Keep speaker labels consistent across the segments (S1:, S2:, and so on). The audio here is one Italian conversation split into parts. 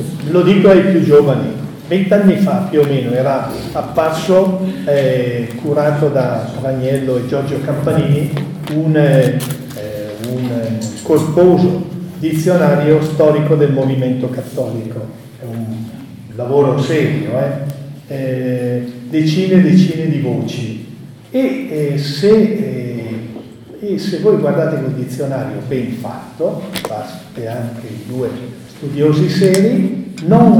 S1: lo dico ai più giovani, 20 anni fa più o meno era apparso, curato da Ragnello e Giorgio Campanini, un corposo dizionario storico del movimento cattolico. È un lavoro serio, decine e decine di voci. E se voi guardate quel dizionario ben fatto, e anche i due studiosi seri,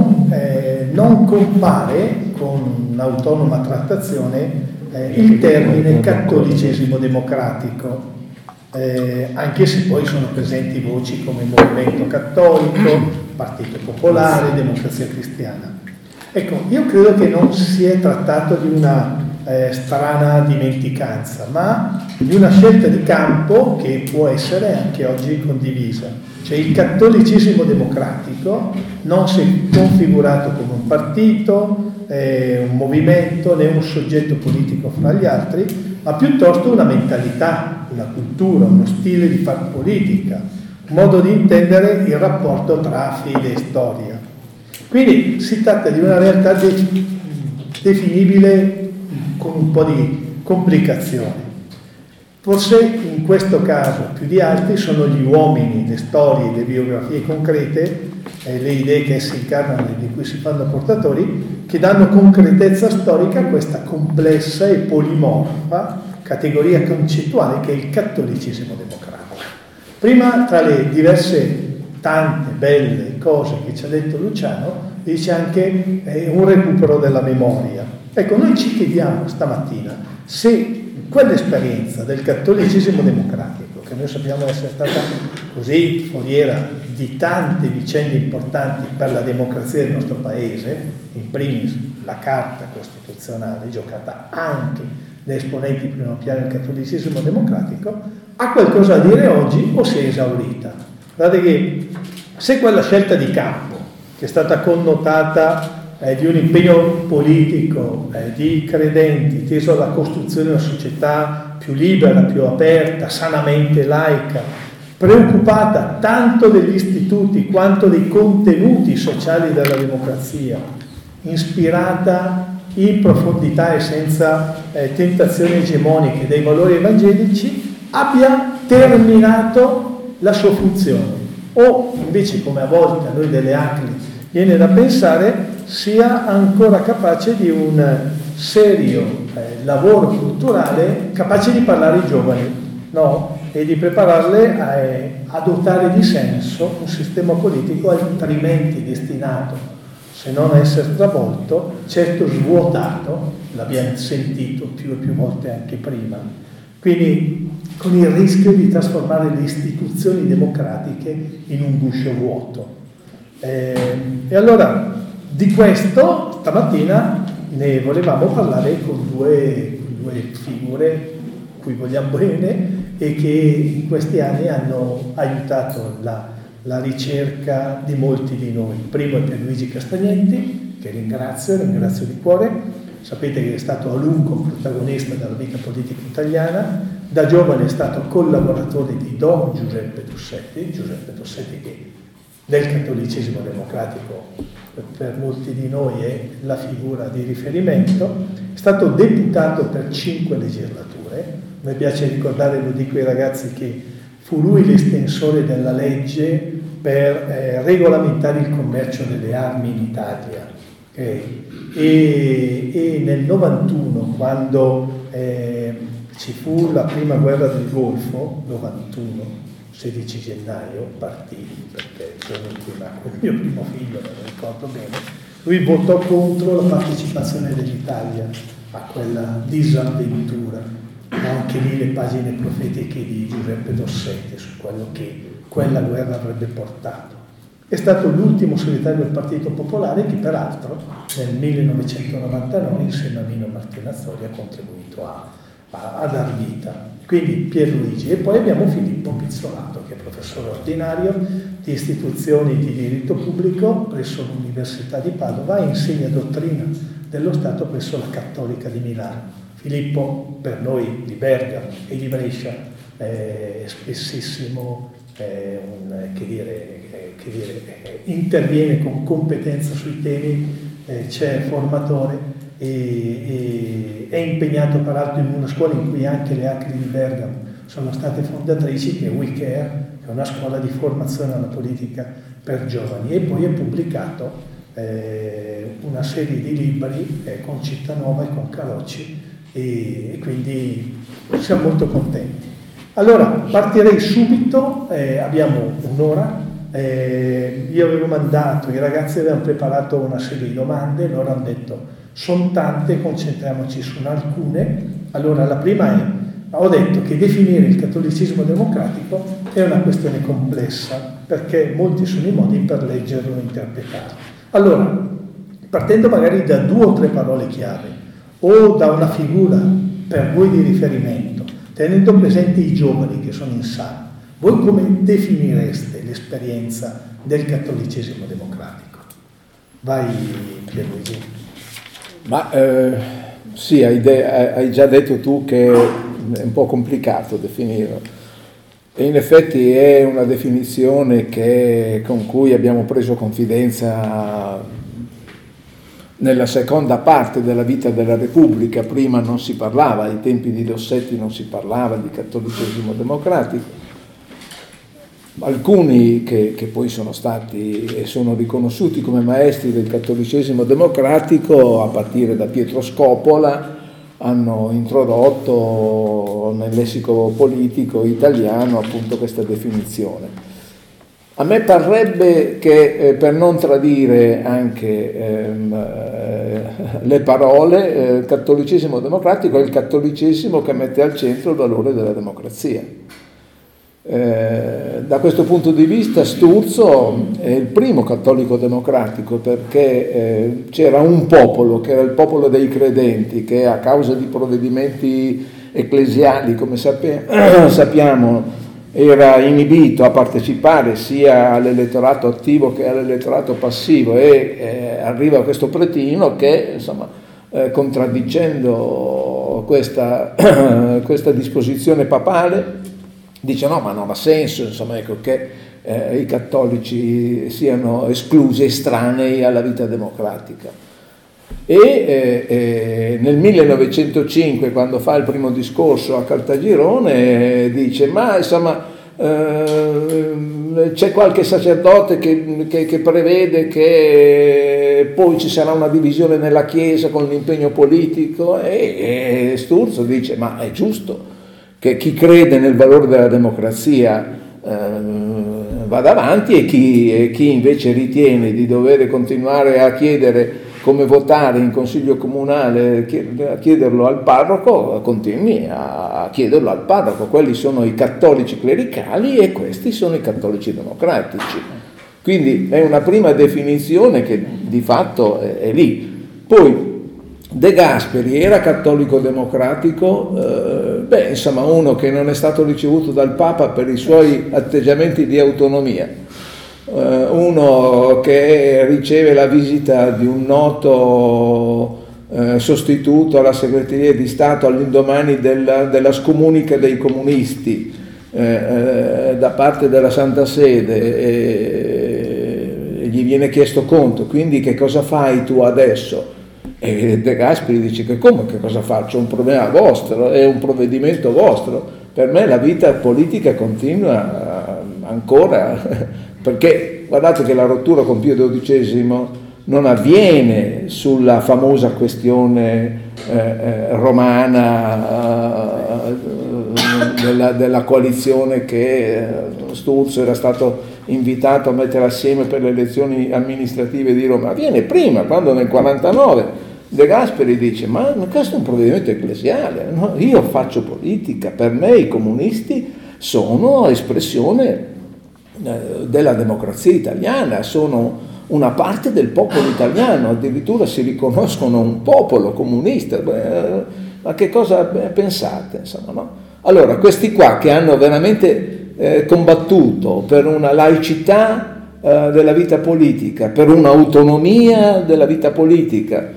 S1: non compare con un'autonoma trattazione il termine cattolicesimo democratico, anche se poi sono presenti voci come Movimento Cattolico, Partito Popolare, Democrazia Cristiana. Ecco, io credo che non si è trattato di una strana dimenticanza, ma di una scelta di campo che può essere anche oggi condivisa. Cioè il cattolicesimo democratico non si è configurato come un partito, un movimento, né un soggetto politico fra gli altri, ma piuttosto una mentalità, una cultura, uno stile di far politica, un modo di intendere il rapporto tra fede e storia. Quindi si tratta di una realtà definibile con un po' di complicazioni. Forse in questo caso più di altri sono gli uomini, le storie, le biografie concrete, le idee che essi incarnano e di cui si fanno portatori, che danno concretezza storica a questa complessa e polimorfa categoria concettuale che è il cattolicesimo democratico. Prima, tra le diverse tante belle cose che ci ha detto Luciano, dice anche un recupero della memoria. Ecco, noi ci chiediamo stamattina se quell'esperienza del cattolicesimo democratico, che noi sappiamo essere stata così foriera di tante vicende importanti per la democrazia del nostro paese, in primis la Carta Costituzionale, giocata anche da esponenti di primo piano del cattolicesimo democratico, ha qualcosa da dire oggi o si è esaurita? Guardate che se quella scelta di campo, che è stata connotata di un impegno politico di credenti teso alla costruzione di una società più libera, più aperta, sanamente laica, preoccupata tanto degli istituti quanto dei contenuti sociali della democrazia, ispirata in profondità e senza tentazioni egemoniche dei valori evangelici, abbia terminato la sua funzione, o invece, come a volte a noi delle ACLI viene da pensare, sia ancora capace di un serio lavoro culturale, capace di parlare ai giovani, no? E di prepararle a dotare di senso un sistema politico altrimenti destinato, se non a essere travolto, certo svuotato, l'abbiamo sentito più e più volte anche prima, quindi con il rischio di trasformare le istituzioni democratiche in un guscio vuoto. E allora di questo stamattina ne volevamo parlare con due figure cui vogliamo bene e che in questi anni hanno aiutato la ricerca di molti di noi. Il primo è Pierluigi Castagnetti, che ringrazio di cuore. Sapete che è stato a lungo protagonista della vita politica italiana. Da giovane è stato collaboratore di Don Giuseppe Dossetti che del cattolicesimo democratico per molti di noi è la figura di riferimento. È stato deputato per 5 legislature. Mi piace ricordare, lo dico ai ragazzi, che fu lui l'estensore della legge per regolamentare il commercio delle armi in Italia. E nel 91, quando ci fu la prima guerra del Golfo, 91, 16 gennaio, partì, perché il giorno in cui nacque il mio primo figlio, me lo ricordo bene, lui votò contro la partecipazione dell'Italia a quella disavventura. Anche lì le pagine profetiche di Giuseppe Dossetti su quello che quella guerra avrebbe portato. È stato l'ultimo segretario del Partito Popolare che peraltro nel 1999 insieme a Nino Martinazzoli ha contribuito a dar vita. Quindi Pierluigi. E poi abbiamo Filippo Pizzolato, che è professore ordinario di istituzioni di diritto pubblico presso l'Università di Padova e insegna dottrina dello Stato presso la Cattolica di Milano. Filippo, per noi di Bergamo e di Brescia, è spessissimo interviene con competenza sui temi, c'è formatore e è impegnato peraltro in una scuola in cui anche le Acri di Bergamo sono state fondatrici, che è WeCare, che è una scuola di formazione alla politica per giovani, e poi è pubblicato una serie di libri con Cittanova e con Carocci, e quindi siamo molto contenti. Allora, partirei subito, abbiamo un'ora. Io avevo mandato, i ragazzi avevano preparato una serie di domande, loro hanno detto sono tante, concentriamoci su alcune. Allora, la prima è, ho detto che definire il cattolicesimo democratico è una questione complessa, perché molti sono i modi per leggerlo e interpretarlo. Allora, partendo magari da 2 o 3 parole chiave, o da una figura per voi di riferimento, tenendo presente i giovani che sono in sala, voi come definireste l'esperienza del cattolicesimo democratico? Vai Pierluigi.
S2: Ma sì, hai già detto tu che è un po' complicato definirlo, e in effetti è una definizione con cui abbiamo preso confidenza nella seconda parte della vita della Repubblica. Prima non si parlava, ai tempi di Dossetti non si parlava di cattolicesimo democratico. Alcuni che poi sono stati e sono riconosciuti come maestri del cattolicesimo democratico, a partire da Pietro Scopola, hanno introdotto nel lessico politico italiano appunto questa definizione. A me parrebbe che, per non tradire anche le parole, il cattolicesimo democratico è il cattolicesimo che mette al centro il valore della democrazia. Da questo punto di vista Sturzo è il primo cattolico democratico, perché c'era un popolo, che era il popolo dei credenti, che a causa di provvedimenti ecclesiali, come sappiamo, era inibito a partecipare sia all'elettorato attivo che all'elettorato passivo, e arriva questo pretino che, insomma, contraddicendo questa disposizione papale, dice no, ma non ha senso, insomma, ecco, che i cattolici siano esclusi, estranei alla vita democratica. E nel 1905, quando fa il primo discorso a Caltagirone, dice ma insomma c'è qualche sacerdote che prevede che poi ci sarà una divisione nella Chiesa con l'impegno politico, e Sturzo dice ma è giusto che chi crede nel valore della democrazia vada avanti, e chi invece ritiene di dover continuare a chiedere come votare in consiglio comunale, a chiederlo al parroco, continui a chiederlo al parroco. Quelli sono i cattolici clericali e questi sono i cattolici democratici. Quindi è una prima definizione che di fatto è lì. Poi De Gasperi era cattolico democratico, insomma uno che non è stato ricevuto dal Papa per i suoi atteggiamenti di autonomia, uno che riceve la visita di un noto sostituto alla segreteria di Stato all'indomani della scomunica dei comunisti da parte della Santa Sede, e gli viene chiesto conto, quindi che cosa fai tu adesso? E De Gasperi dice che come, che cosa faccio? Un problema vostro, è un provvedimento vostro, per me la vita politica continua ancora, perché guardate che la rottura con Pio XII non avviene sulla famosa questione romana della coalizione che Sturzo era stato invitato a mettere assieme per le elezioni amministrative di Roma. Avviene prima, quando nel 49 De Gasperi dice ma questo è un provvedimento ecclesiale, no? Io faccio politica, per me i comunisti sono espressione della democrazia italiana, sono una parte del popolo italiano, addirittura si riconoscono un popolo comunista. Ma che cosa pensate? Insomma, no? Allora, questi qua che hanno veramente combattuto per una laicità della vita politica, per un'autonomia della vita polica,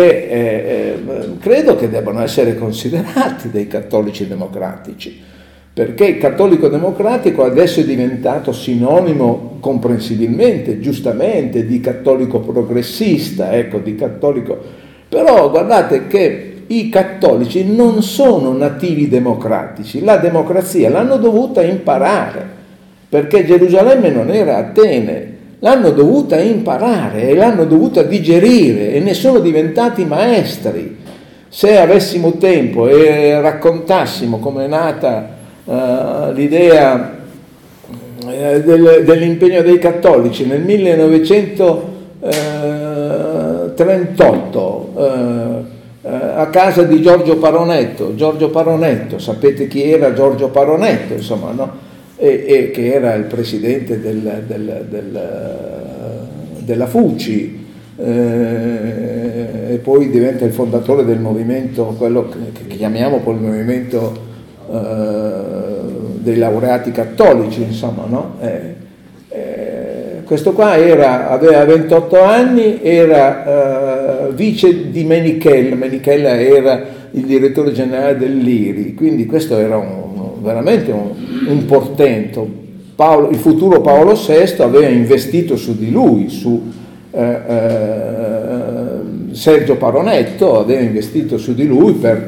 S2: perché credo che debbano essere considerati dei cattolici democratici. perché il cattolico democratico adesso è diventato sinonimo, comprensibilmente, giustamente, di cattolico progressista, ecco, di cattolico. Però guardate che i cattolici non sono nativi democratici, la democrazia l'hanno dovuta imparare, perché Gerusalemme non era Atene, l'hanno dovuta imparare e l'hanno dovuta digerire e ne sono diventati maestri. Se avessimo tempo e raccontassimo come è nata l'idea dell'impegno dei cattolici nel 1938 a casa di Giorgio Paronetto, sapete chi era Giorgio Paronetto, insomma, no? E che era il presidente della FUCI, e poi diventa il fondatore del movimento, quello che chiamiamo poi il movimento dei laureati cattolici, insomma, no? Questo qua aveva 28 anni, era vice di Menichella. Menichella era il direttore generale dell'IRI, quindi questo era veramente un portento. Il futuro Paolo VI aveva investito su di lui, su Sergio Paronetto, aveva investito su di lui per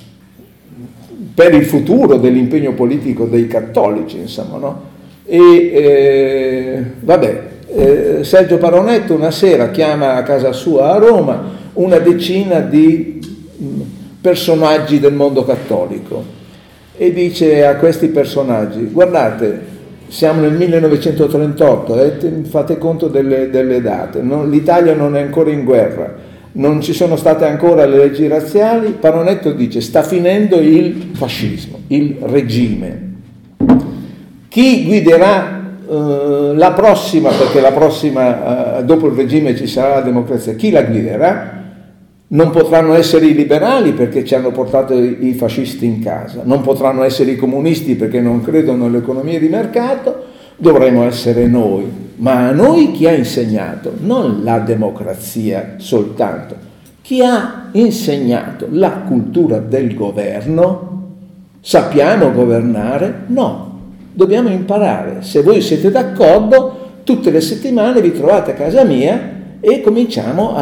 S2: il futuro dell'impegno politico dei cattolici, insomma, no? Sergio Paronetto una sera chiama a casa sua a Roma una decina di personaggi del mondo cattolico e dice a questi personaggi: guardate, siamo nel 1938, fate conto delle date, l'Italia non è ancora in guerra, non ci sono state ancora le leggi razziali. Paronetto dice: sta finendo il fascismo, il regime. Chi guiderà la prossima, perché la prossima, dopo il regime ci sarà la democrazia, chi la guiderà? Non potranno essere i liberali perché ci hanno portato i fascisti in casa, non potranno essere i comunisti perché non credono all'economia di mercato, dovremo essere noi. Ma a noi chi ha insegnato? Non la democrazia soltanto, chi ha insegnato la cultura del governo? Sappiamo governare? No. Dobbiamo imparare. Se voi siete d'accordo, tutte le settimane vi trovate a casa mia e cominciamo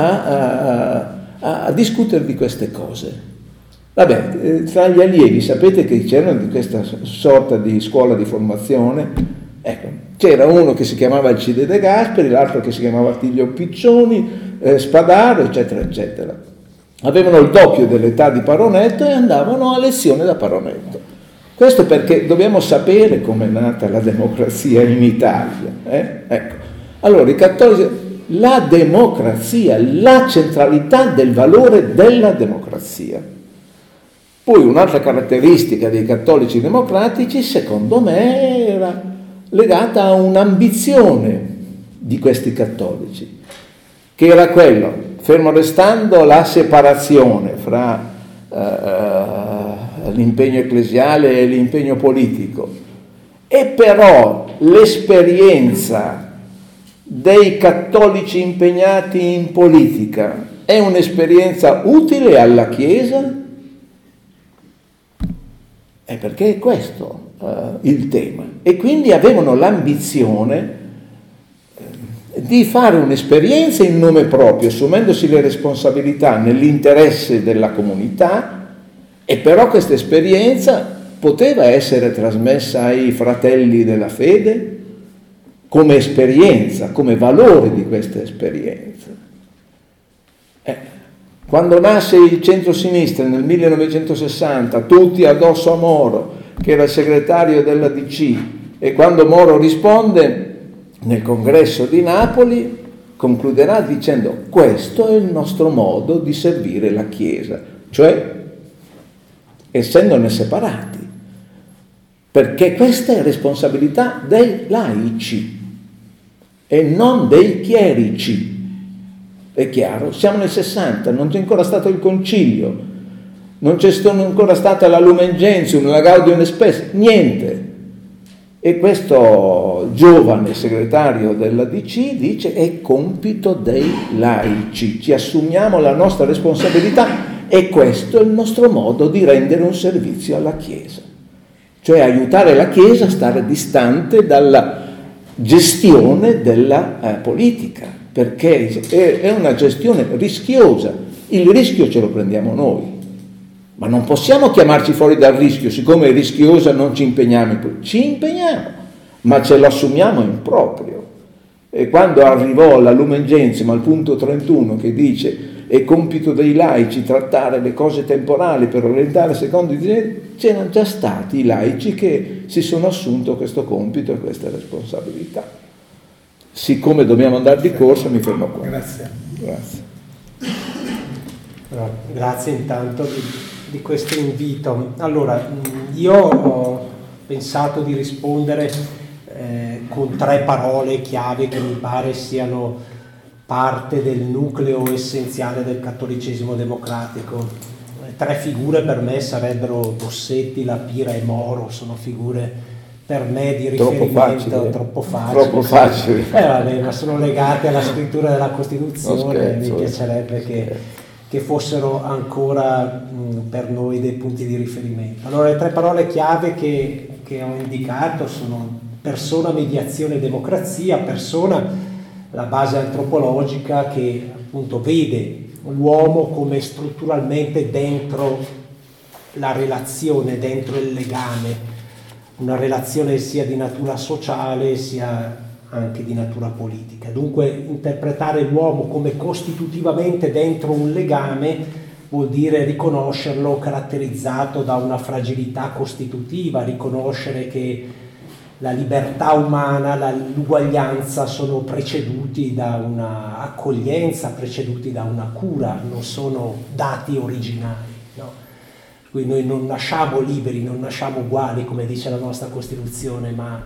S2: a discutere di queste cose. Vabbè, tra gli allievi sapete che c'erano di questa sorta di scuola di formazione. Ecco, c'era uno che si chiamava Alcide De Gasperi, l'altro che si chiamava Attilio Piccioni, Spadaro, eccetera, eccetera. Avevano il doppio dell'età di Paronetto e andavano a lezione da Paronetto. Questo perché dobbiamo sapere com'è nata la democrazia in Italia. Ecco. Allora, i cattolici, la democrazia, la centralità del valore della democrazia. Poi un'altra caratteristica dei cattolici democratici, secondo me, era legata a un'ambizione di questi cattolici, che era quello, fermo restando la separazione fra l'impegno ecclesiale e l'impegno politico, e però l'esperienza dei cattolici impegnati in politica è un'esperienza utile alla Chiesa? Perché è questo il tema. E quindi avevano l'ambizione di fare un'esperienza in nome proprio, assumendosi le responsabilità nell'interesse della comunità, e però questa esperienza poteva essere trasmessa ai fratelli della fede come esperienza, come valore di questa esperienza. Quando nasce il centro-sinistra nel 1960, tutti addosso a Moro, che era il segretario della DC, e quando Moro risponde nel congresso di Napoli, concluderà dicendo: questo è il nostro modo di servire la Chiesa, cioè essendone separati, perché questa è responsabilità dei laici e non dei chierici. È chiaro? Siamo nel 60, non c'è ancora stato il concilio, non c'è ancora stata la Lumen Gentium, la Gaudium et Spes, niente. E questo giovane segretario della DC dice: è compito dei laici, ci assumiamo la nostra responsabilità e questo è il nostro modo di rendere un servizio alla Chiesa. cioè aiutare la Chiesa a stare distante dalla gestione della politica, perché è una gestione rischiosa. Il rischio ce lo prendiamo noi, ma non possiamo chiamarci fuori dal rischio. Siccome è rischiosa non ci impegniamo, ma ce lo assumiamo in proprio. E quando arrivò la Lumen Gentium al punto 31 che dice è compito dei laici trattare le cose temporali per orientare secondo i disegni, c'erano già stati i laici che si sono assunto questo compito e questa responsabilità. Siccome dobbiamo andare di corsa, mi fermo qua.
S1: Grazie.
S3: Grazie intanto di questo invito. Allora, io ho pensato di rispondere con 3 parole chiave che mi pare siano parte del nucleo essenziale del cattolicesimo democratico. 3 figure per me sarebbero Dossetti, La Pira e Moro, sono figure per me di riferimento troppo facili. Vabbè, ma sono legate alla scrittura della Costituzione, mi piacerebbe che fossero ancora per noi dei punti di riferimento. Allora, le 3 parole chiave che ho indicato sono persona, mediazione, democrazia. Persona, la base antropologica che appunto vede l'uomo come strutturalmente dentro la relazione, dentro il legame, una relazione sia di natura sociale sia anche di natura politica. Dunque interpretare l'uomo come costitutivamente dentro un legame vuol dire riconoscerlo caratterizzato da una fragilità costitutiva, riconoscere che la libertà umana, l'uguaglianza sono preceduti da una accoglienza, preceduti da una cura, non sono dati originali, no? Quindi noi non nasciamo liberi, non nasciamo uguali, come dice la nostra Costituzione, ma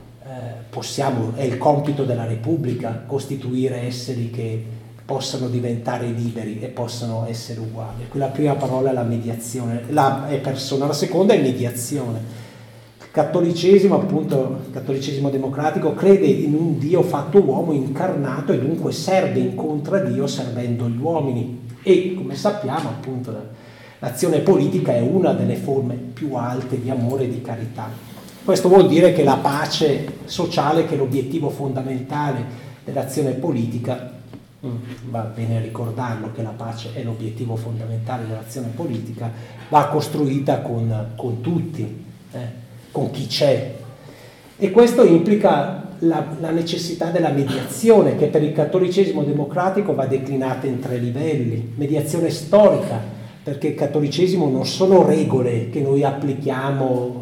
S3: è il compito della Repubblica costituire esseri che possano diventare liberi e possano essere uguali. Qui la prima parola è la mediazione, è persona, la seconda è mediazione. Cattolicesimo, appunto, il cattolicesimo democratico crede in un Dio fatto uomo, incarnato, e dunque serve, incontra Dio servendo gli uomini. E come sappiamo, appunto, l'azione politica è una delle forme più alte di amore e di carità. Questo vuol dire che la pace sociale, che è l'obiettivo fondamentale dell'azione politica, va bene ricordarlo che la pace è l'obiettivo fondamentale dell'azione politica, va costruita con tutti, con chi c'è, e questo implica la necessità della mediazione, che per il cattolicesimo democratico va declinata in 3 livelli. Mediazione storica, perché il cattolicesimo non sono regole che noi applichiamo,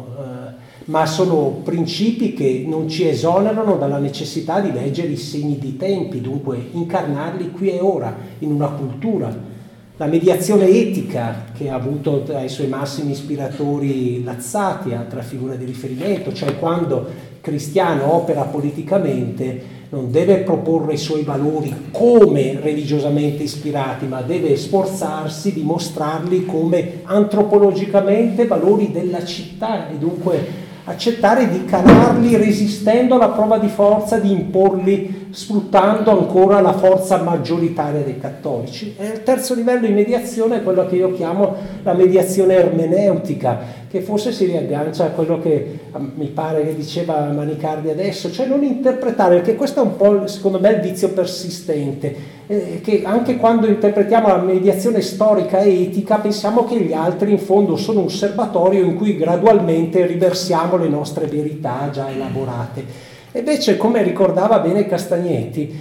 S3: ma sono principi che non ci esonerano dalla necessità di leggere i segni di tempi, dunque incarnarli qui e ora in una cultura. La mediazione etica, che ha avuto tra i suoi massimi ispiratori Lazzati, altra figura di riferimento, cioè quando il cristiano opera politicamente non deve proporre i suoi valori come religiosamente ispirati, ma deve sforzarsi di mostrarli come antropologicamente valori della città, e dunque accettare di calarli resistendo alla prova di forza, di imporli sfruttando ancora la forza maggioritaria dei cattolici. E il terzo livello di mediazione è quello che io chiamo la mediazione ermeneutica, che forse si riaggancia a quello che mi pare che diceva Manicardi adesso, cioè non interpretare, perché questo è un po' secondo me il vizio persistente, che anche quando interpretiamo la mediazione storica e etica pensiamo che gli altri in fondo sono un serbatoio in cui gradualmente riversiamo le nostre verità già elaborate. Invece, come ricordava bene Castagnetti,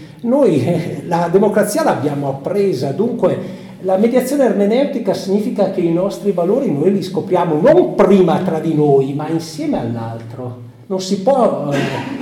S3: noi la democrazia l'abbiamo appresa, dunque la mediazione ermeneutica significa che i nostri valori noi li scopriamo non prima tra di noi, ma insieme all'altro. Non si può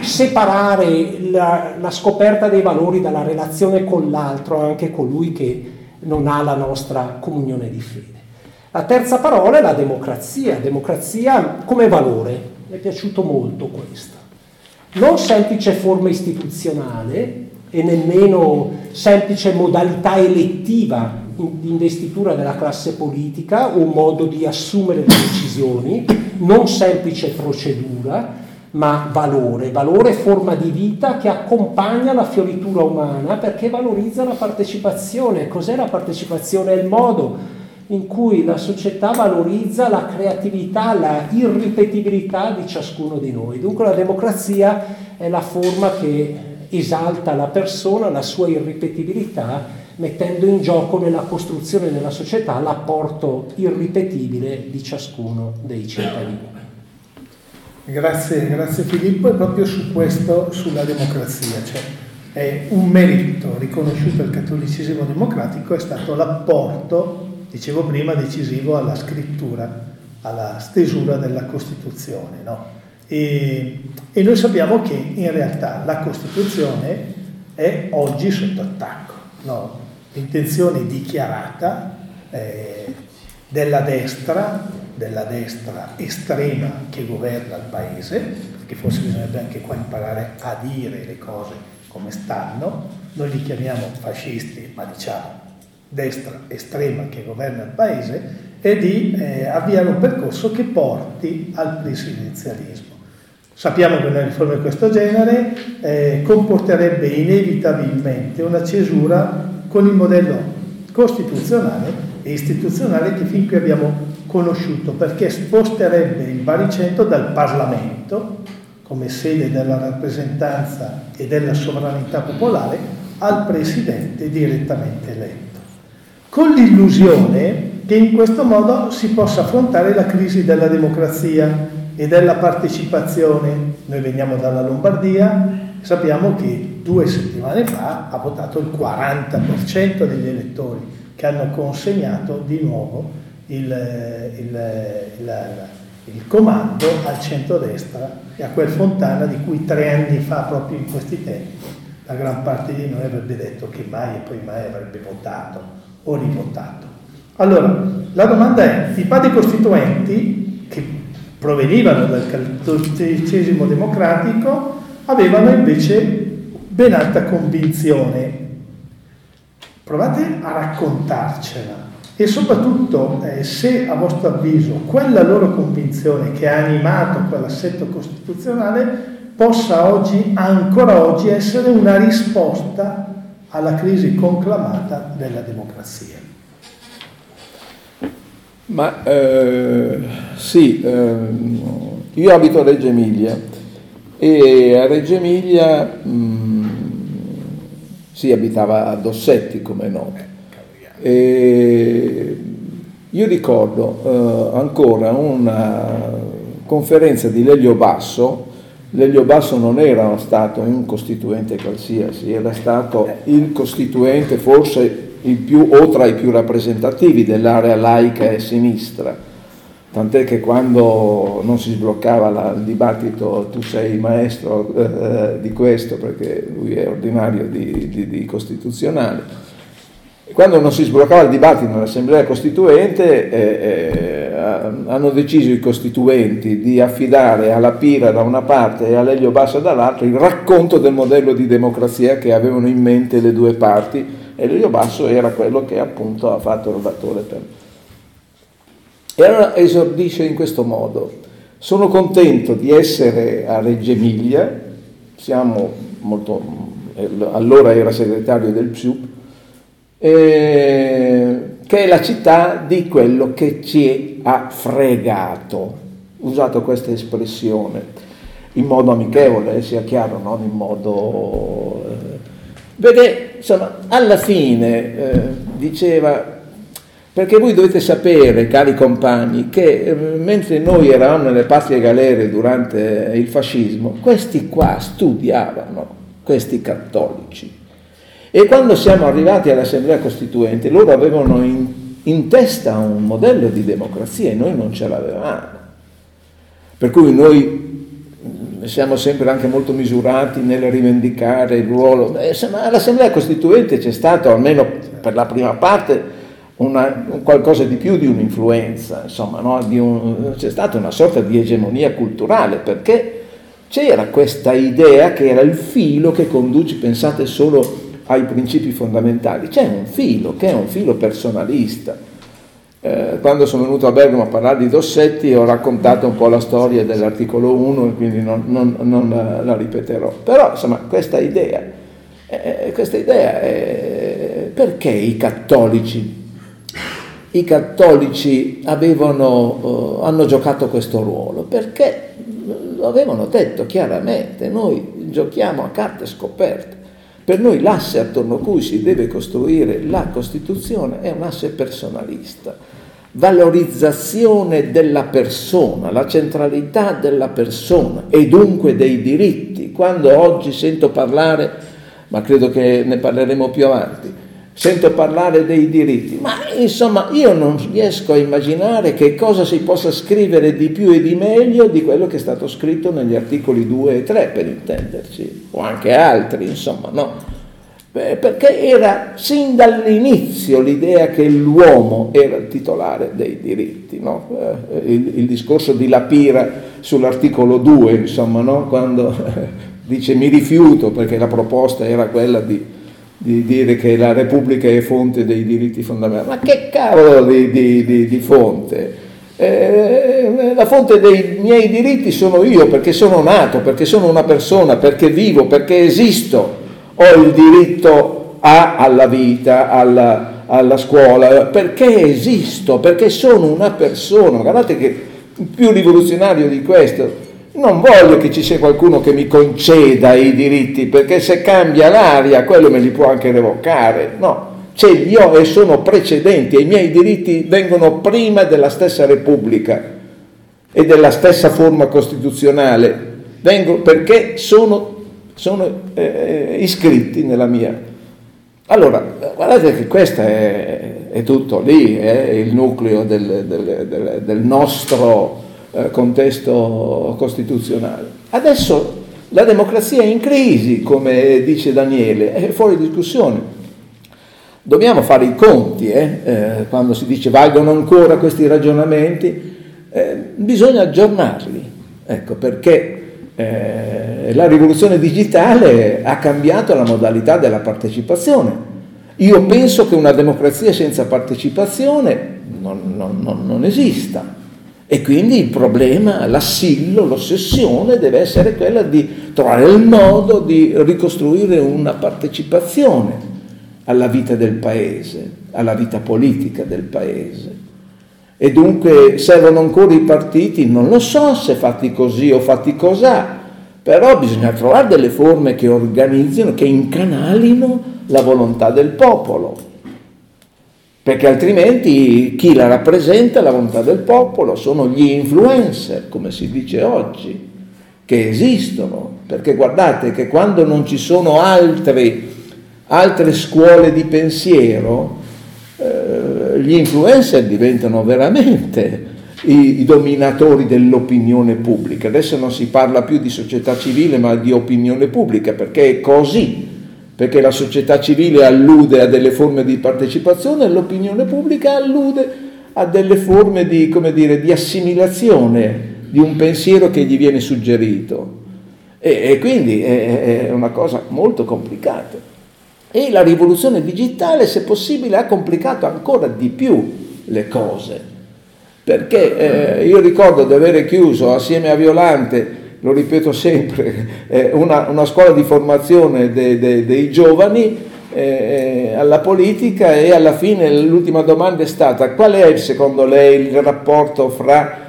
S3: separare la scoperta dei valori dalla relazione con l'altro, anche colui che non ha la nostra comunione di fede. La terza parola è la democrazia. Democrazia come valore, mi è piaciuto molto questo. Non semplice forma istituzionale e nemmeno semplice modalità elettiva di investitura della classe politica o modo di assumere le decisioni, non semplice procedura, ma valore forma di vita che accompagna la fioritura umana perché valorizza la partecipazione. Cos'è la partecipazione? È il modo in cui la società valorizza la creatività, la irripetibilità di ciascuno di noi. Dunque la democrazia è la forma che esalta la persona, la sua irripetibilità, mettendo in gioco nella costruzione della società l'apporto irripetibile di ciascuno dei cittadini.
S1: Grazie Filippo, e proprio su questo, sulla democrazia, cioè è un merito riconosciuto al cattolicesimo democratico, è stato l'apporto, dicevo prima, decisivo alla scrittura, alla stesura della Costituzione, no? E noi sappiamo che in realtà la Costituzione è oggi sotto attacco, no? L'intenzione dichiarata della destra estrema che governa il paese, perché forse bisognerebbe anche qua imparare a dire le cose come stanno. Noi li chiamiamo fascisti, ma diciamo destra estrema che governa il paese, e di avviare un percorso che porti al presidenzialismo. Sappiamo che una riforma di questo genere comporterebbe inevitabilmente una cesura con il modello costituzionale e istituzionale che fin qui abbiamo conosciuto, perché sposterebbe il baricentro dal Parlamento come sede della rappresentanza e della sovranità popolare al Presidente direttamente eletto, con l'illusione che in questo modo si possa affrontare la crisi della democrazia e della partecipazione. Noi veniamo dalla Lombardia, sappiamo che 2 settimane fa ha votato il 40% degli elettori, che hanno consegnato di nuovo il comando al centrodestra e a quel Fontana di cui 3 anni fa, proprio in questi tempi, la gran parte di noi avrebbe detto che mai e poi mai avrebbe votato o rivotato. Allora, la domanda è: i padri costituenti, che provenivano dal cattolicesimo democratico, avevano invece ben alta convinzione. Provate a raccontarcela. E soprattutto se a vostro avviso quella loro convinzione che ha animato quell'assetto costituzionale possa ancora oggi essere una risposta alla crisi conclamata della democrazia.
S2: Ma sì, io abito a Reggio Emilia e a Reggio Emilia si abitava a Dossetti, come è noto. E io ricordo ancora una conferenza di Lelio Basso. Lelio Basso non era stato un costituente qualsiasi, era stato il costituente forse il più, o tra i più rappresentativi dell'area laica e sinistra, tant'è che quando non si sbloccava il dibattito, tu sei maestro di questo perché lui è ordinario di costituzionale. Quando non si sbloccava il dibattito nell'Assemblea Costituente, hanno deciso i costituenti di affidare alla Pira da una parte e a Lelio Basso dall'altra il racconto del modello di democrazia che avevano in mente le due parti, e Lelio Basso era quello che appunto ha fatto il redattore per. E allora esordisce in questo modo: sono contento di essere a Reggio Emilia, allora era segretario del PSUP, che è la città di quello che ci ha fregato. Ho usato questa espressione in modo amichevole, sia chiaro, non in modo perché insomma alla fine diceva: perché voi dovete sapere, cari compagni, che mentre noi eravamo nelle patrie galere durante il fascismo, questi qua studiavano, questi cattolici. E quando siamo arrivati all'Assemblea Costituente, loro avevano in testa un modello di democrazia e noi non ce l'avevamo. Per cui noi siamo sempre anche molto misurati nel rivendicare il ruolo. All'Assemblea Costituente c'è stato, almeno per la prima parte, qualcosa di più di un'influenza, insomma, no? C'è stata una sorta di egemonia culturale, perché c'era questa idea che era il filo che conduce, pensate solo ai principi fondamentali, c'è un filo che è un filo personalista. Quando sono venuto a Bergamo a parlare di Dossetti ho raccontato un po' la storia dell'articolo 1 e quindi non la ripeterò, però insomma questa idea è perché i cattolici i cattolici hanno giocato questo ruolo? Perché lo avevano detto chiaramente: noi giochiamo a carte scoperte. Per noi l'asse attorno a cui si deve costruire la Costituzione è un asse personalista, valorizzazione della persona, la centralità della persona e dunque dei diritti. Quando oggi sento parlare, ma credo che ne parleremo più avanti, sento parlare dei diritti, ma insomma io non riesco a immaginare che cosa si possa scrivere di più e di meglio di quello che è stato scritto negli articoli 2 e 3, per intenderci, o anche altri, insomma, no? Perché era sin dall'inizio l'idea che l'uomo era il titolare dei diritti, no? Il discorso di La Pira sull'articolo 2, insomma, no? Quando dice mi rifiuto, perché la proposta era quella di dire che la Repubblica è fonte dei diritti fondamentali. Ma che cavolo di fonte? La fonte dei miei diritti sono io, perché sono nato, perché sono una persona, perché vivo, perché esisto. Ho il diritto alla vita, alla scuola, perché esisto, perché sono una persona. Guardate che più rivoluzionario di questo, non voglio che ci sia qualcuno che mi conceda i diritti, perché se cambia l'aria quello me li può anche revocare, no, ce li ho e sono precedenti, e i miei diritti vengono prima della stessa Repubblica e della stessa forma costituzionale, perché sono iscritti nella mia. Allora, guardate che questo è tutto lì, è il nucleo del nostro contesto costituzionale. Adesso la democrazia è in crisi, come dice Daniele, è fuori discussione. Dobbiamo fare i conti, quando si dice valgono ancora questi ragionamenti, bisogna aggiornarli, ecco, perché la rivoluzione digitale ha cambiato la modalità della partecipazione. Io penso che una democrazia senza partecipazione non esista, e quindi il problema, l'assillo, l'ossessione deve essere quella di trovare il modo di ricostruire una partecipazione alla vita del paese, alla vita politica del paese. E dunque servono ancora i partiti, non lo so se fatti così o fatti cosà, però bisogna trovare delle forme che organizzino, che incanalino la volontà del popolo, perché altrimenti chi la rappresenta la volontà del popolo sono gli influencer, come si dice oggi, che esistono, perché guardate che quando non ci sono altre scuole di pensiero, gli influencer diventano veramente i dominatori dell'opinione pubblica. Adesso non si parla più di società civile ma di opinione pubblica, perché è così, perché la società civile allude a delle forme di partecipazione e l'opinione pubblica allude a delle forme di, come dire, di assimilazione di un pensiero che gli viene suggerito, e quindi è una cosa molto complicata. E la rivoluzione digitale, se possibile, ha complicato ancora di più le cose, perché io ricordo di avere chiuso assieme a Violante, lo ripeto sempre, una scuola di formazione dei giovani alla politica, e alla fine l'ultima domanda è stata: qual è secondo lei il rapporto fra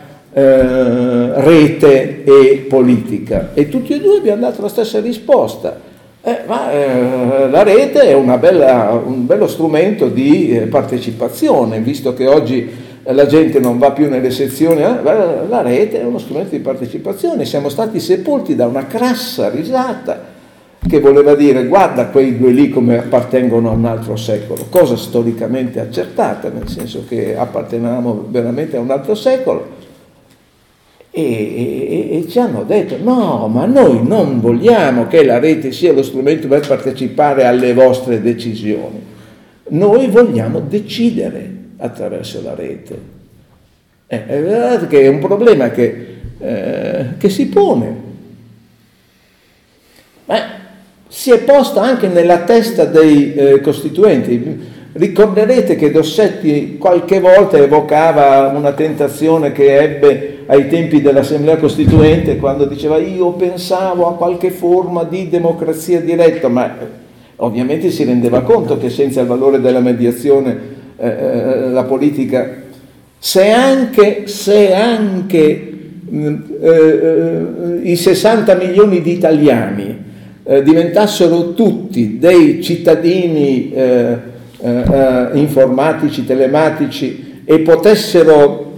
S2: rete e politica? E tutti e due abbiamo dato la stessa risposta. La rete è un bello strumento di partecipazione, visto che oggi la gente non va più nelle sezioni, la rete è uno strumento di partecipazione. Siamo stati sepolti da una crassa risata che voleva dire: guarda quei due lì come appartengono a un altro secolo, cosa storicamente accertata, nel senso che appartenevamo veramente a un altro secolo. E ci hanno detto: no, ma noi non vogliamo che la rete sia lo strumento per partecipare alle vostre decisioni, noi vogliamo decidere attraverso la rete. È vero che è un problema che si pone, ma si è posto anche nella testa dei costituenti. Ricorderete che Dossetti qualche volta evocava una tentazione che ebbe ai tempi dell'Assemblea Costituente, quando diceva: io pensavo a qualche forma di democrazia diretta, ma ovviamente si rendeva conto che senza il valore della mediazione la politica, se anche i 60 milioni di italiani diventassero tutti dei cittadini informatici, telematici e potessero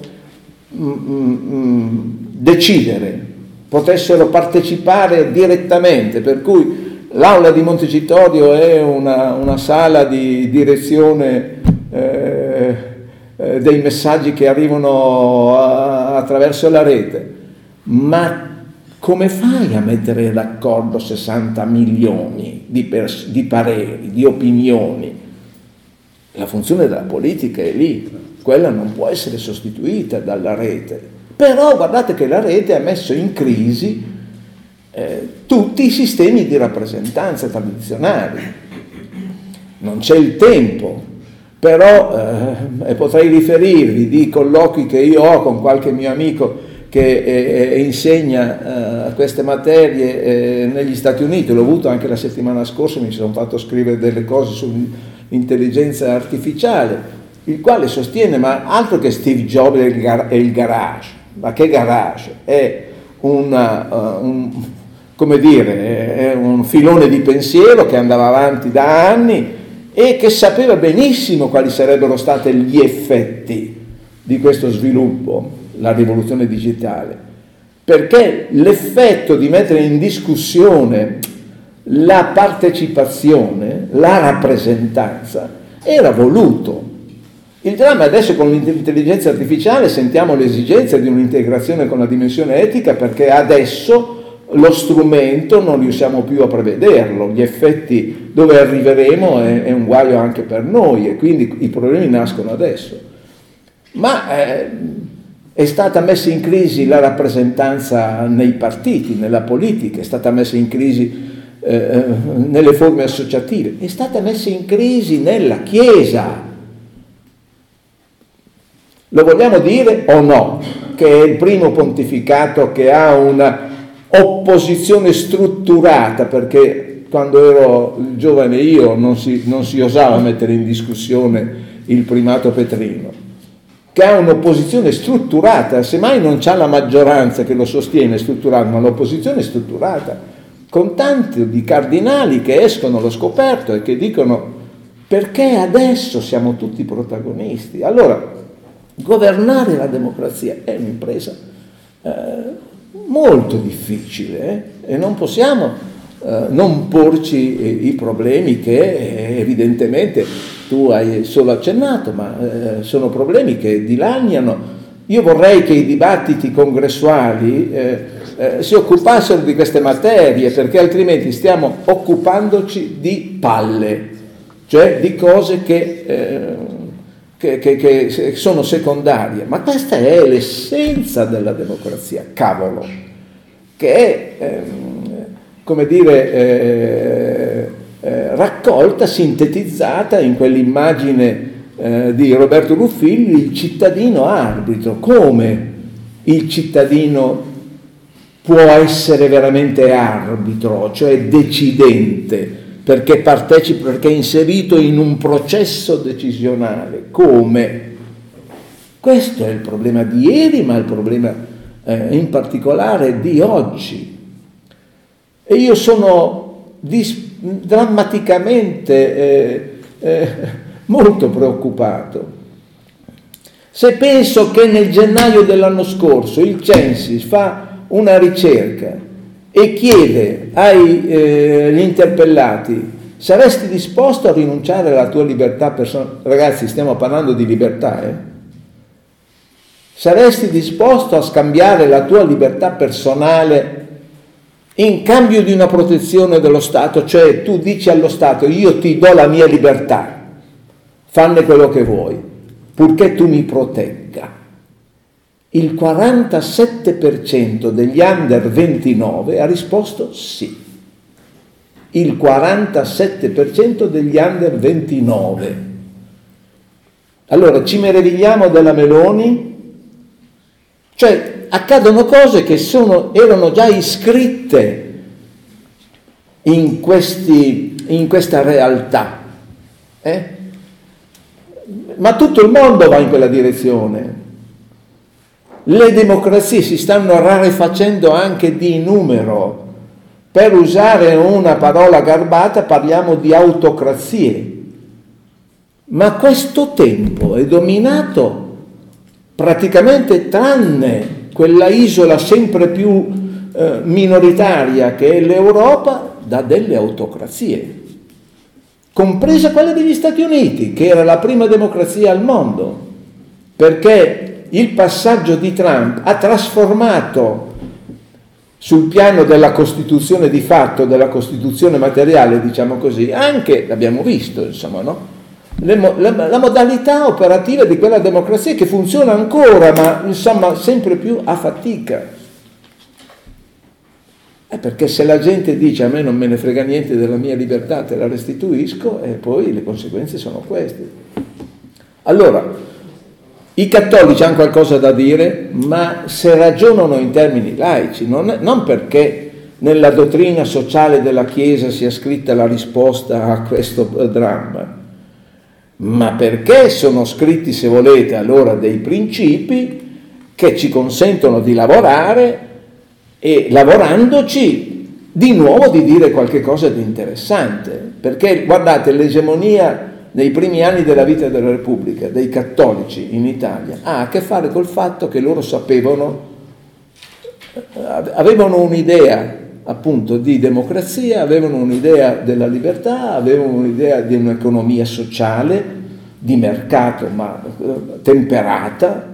S2: decidere, potessero partecipare direttamente, per cui l'aula di Montecitorio è una sala di direzione dei messaggi che arrivano attraverso la rete, ma come fai a mettere d'accordo 60 milioni di pareri, di opinioni? La funzione della politica è lì, quella non può essere sostituita dalla rete. Però guardate che la rete ha messo in crisi tutti i sistemi di rappresentanza tradizionali. Non c'è il tempo, però potrei riferirvi di colloqui che io ho con qualche mio amico che insegna queste materie negli Stati Uniti. L'ho avuto anche la settimana scorsa, mi sono fatto scrivere delle cose sull'intelligenza artificiale, il quale sostiene, ma altro che Steve Jobs e il garage, ma che garage? È come dire, è un filone di pensiero che andava avanti da anni e che sapeva benissimo quali sarebbero stati gli effetti di questo sviluppo, la rivoluzione digitale, perché l'effetto di mettere in discussione la partecipazione, la rappresentanza, era voluto. Il dramma adesso con l'intelligenza artificiale sentiamo l'esigenza di un'integrazione con la dimensione etica, perché adesso lo strumento non riusciamo più a prevederlo, gli effetti dove arriveremo è un guaio anche per noi, e quindi i problemi nascono adesso. Ma è stata messa in crisi la rappresentanza nei partiti, nella politica, è stata messa in crisi nelle forme associative, è stata messa in crisi nella Chiesa. Lo vogliamo dire o no? Che è il primo pontificato che ha una opposizione strutturata, perché quando ero giovane io non si osava mettere in discussione il primato petrino, che ha un'opposizione strutturata, semmai non c'ha la maggioranza che lo sostiene strutturata, ma l'opposizione è strutturata, con tanti di cardinali che escono allo scoperto e che dicono: perché adesso siamo tutti protagonisti? Allora, governare la democrazia è un'impresa molto difficile, e non possiamo non porci i problemi che evidentemente tu hai solo accennato, ma sono problemi che dilaniano. Io vorrei che i dibattiti congressuali si occupassero di queste materie, perché altrimenti stiamo occupandoci di palle, cioè di cose che sono secondarie. Ma questa è l'essenza della democrazia, cavolo, che è, come dire, raccolta, sintetizzata in quell'immagine di Roberto Ruffilli, il cittadino arbitro. Come il cittadino può essere veramente arbitro, cioè decidente, perché partecipa, perché è inserito in un processo decisionale? Come? Questo è il problema di ieri, ma il problema in particolare di oggi. E io sono drammaticamente molto preoccupato se penso che nel gennaio dell'anno scorso il Censis fa una ricerca e chiede agli interpellati: saresti disposto a rinunciare alla tua libertà personale? Ragazzi, stiamo parlando di libertà, Saresti disposto a scambiare la tua libertà personale in cambio di una protezione dello Stato? Cioè tu dici allo Stato: io ti do la mia libertà, fanne quello che vuoi, purché tu mi protegga. Il 47% degli under 29 ha risposto sì. Il 47% degli under 29. Allora ci meravigliamo della Meloni? Cioè accadono cose che erano già iscritte in questa realtà. ma tutto il mondo va in quella direzione. Le democrazie si stanno rarefacendo anche di numero. Per usare una parola garbata parliamo di autocrazie. Ma questo tempo è dominato praticamente, tranne quella isola sempre più minoritaria che è l'Europa, da delle autocrazie, compresa quella degli Stati Uniti, che era la prima democrazia al mondo, perché il passaggio di Trump ha trasformato sul piano della Costituzione di fatto, della Costituzione materiale, diciamo così, anche, l'abbiamo visto, insomma, no? La modalità operativa di quella democrazia che funziona ancora, ma insomma sempre più a fatica. Perché se la gente dice a me non me ne frega niente della mia libertà, te la restituisco, e poi le conseguenze sono queste. Allora, i cattolici hanno qualcosa da dire, ma se ragionano in termini laici, non perché nella dottrina sociale della Chiesa sia scritta la risposta a questo dramma, ma perché sono scritti, se volete, allora dei principi che ci consentono di lavorare e, lavorandoci, di nuovo di dire qualche cosa di interessante. Perché, guardate, l'egemonia nei primi anni della vita della Repubblica dei cattolici in Italia ha a che fare col fatto che loro avevano un'idea appunto di democrazia, avevano un'idea della libertà, avevano un'idea di un'economia sociale, di mercato, ma temperata,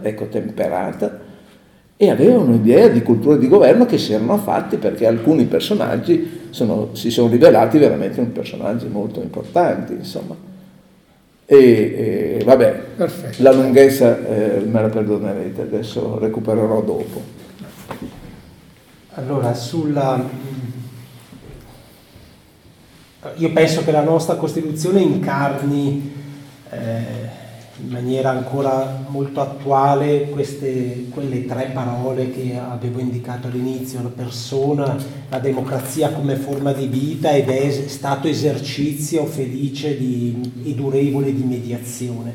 S2: e avevano un'idea di cultura di governo che si erano fatti, perché alcuni personaggi si sono rivelati veramente personaggi molto importanti, insomma. Vabbè, perfetto. La lunghezza me la perdonerete, adesso recupererò dopo.
S3: Allora, io penso che la nostra Costituzione incarni in maniera ancora molto attuale quelle tre parole che avevo indicato all'inizio: la persona, la democrazia come forma di vita ed è stato esercizio felice e durevole di mediazione.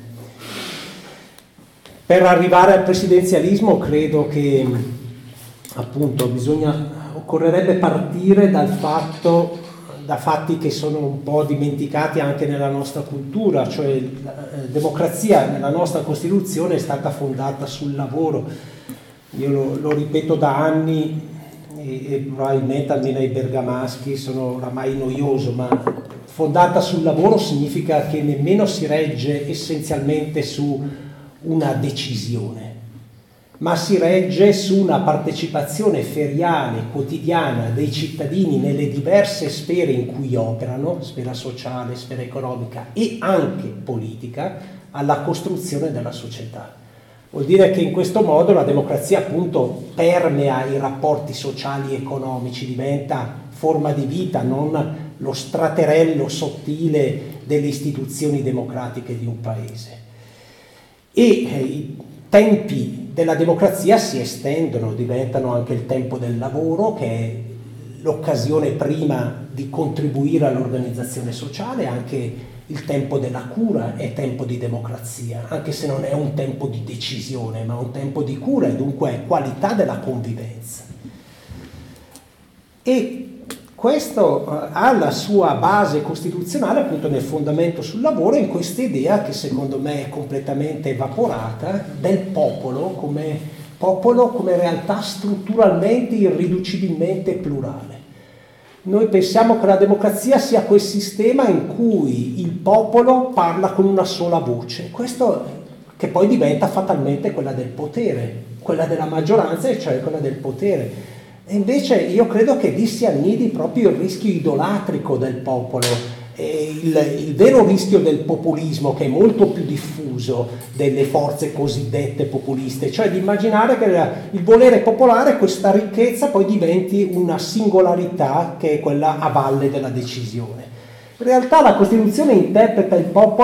S3: Per arrivare al presidenzialismo credo che appunto occorrerebbe partire da fatti che sono un po' dimenticati anche nella nostra cultura, cioè la democrazia nella nostra Costituzione è stata fondata sul lavoro. Io lo ripeto da anni e probabilmente almeno ai bergamaschi sono oramai noioso, ma fondata sul lavoro significa che nemmeno si regge essenzialmente su una decisione, ma si regge su una partecipazione feriale, quotidiana dei cittadini nelle diverse sfere in cui operano, sfera sociale, sfera economica e anche politica, alla costruzione della società. Vuol dire che in questo modo la democrazia appunto permea i rapporti sociali e economici, diventa forma di vita, non lo straterello sottile delle istituzioni democratiche di un paese. E i tempi della democrazia si estendono, diventano anche il tempo del lavoro, che è l'occasione prima di contribuire all'organizzazione sociale, anche il tempo della cura è tempo di democrazia, anche se non è un tempo di decisione, ma un tempo di cura e dunque qualità della convivenza. E questo ha la sua base costituzionale appunto nel fondamento sul lavoro, in questa idea che secondo me è completamente evaporata del popolo come realtà strutturalmente irriducibilmente plurale. Noi pensiamo che la democrazia sia quel sistema in cui il popolo parla con una sola voce, questo che poi diventa fatalmente quella del potere, quella della maggioranza, e cioè quella del potere. E invece io credo che lì si annidi proprio il rischio idolatrico del popolo, il vero rischio del populismo, che è molto più diffuso delle forze cosiddette populiste, cioè di immaginare che il volere popolare, questa ricchezza, poi diventi una singolarità che è quella a valle della decisione. In realtà la Costituzione interpreta il popolo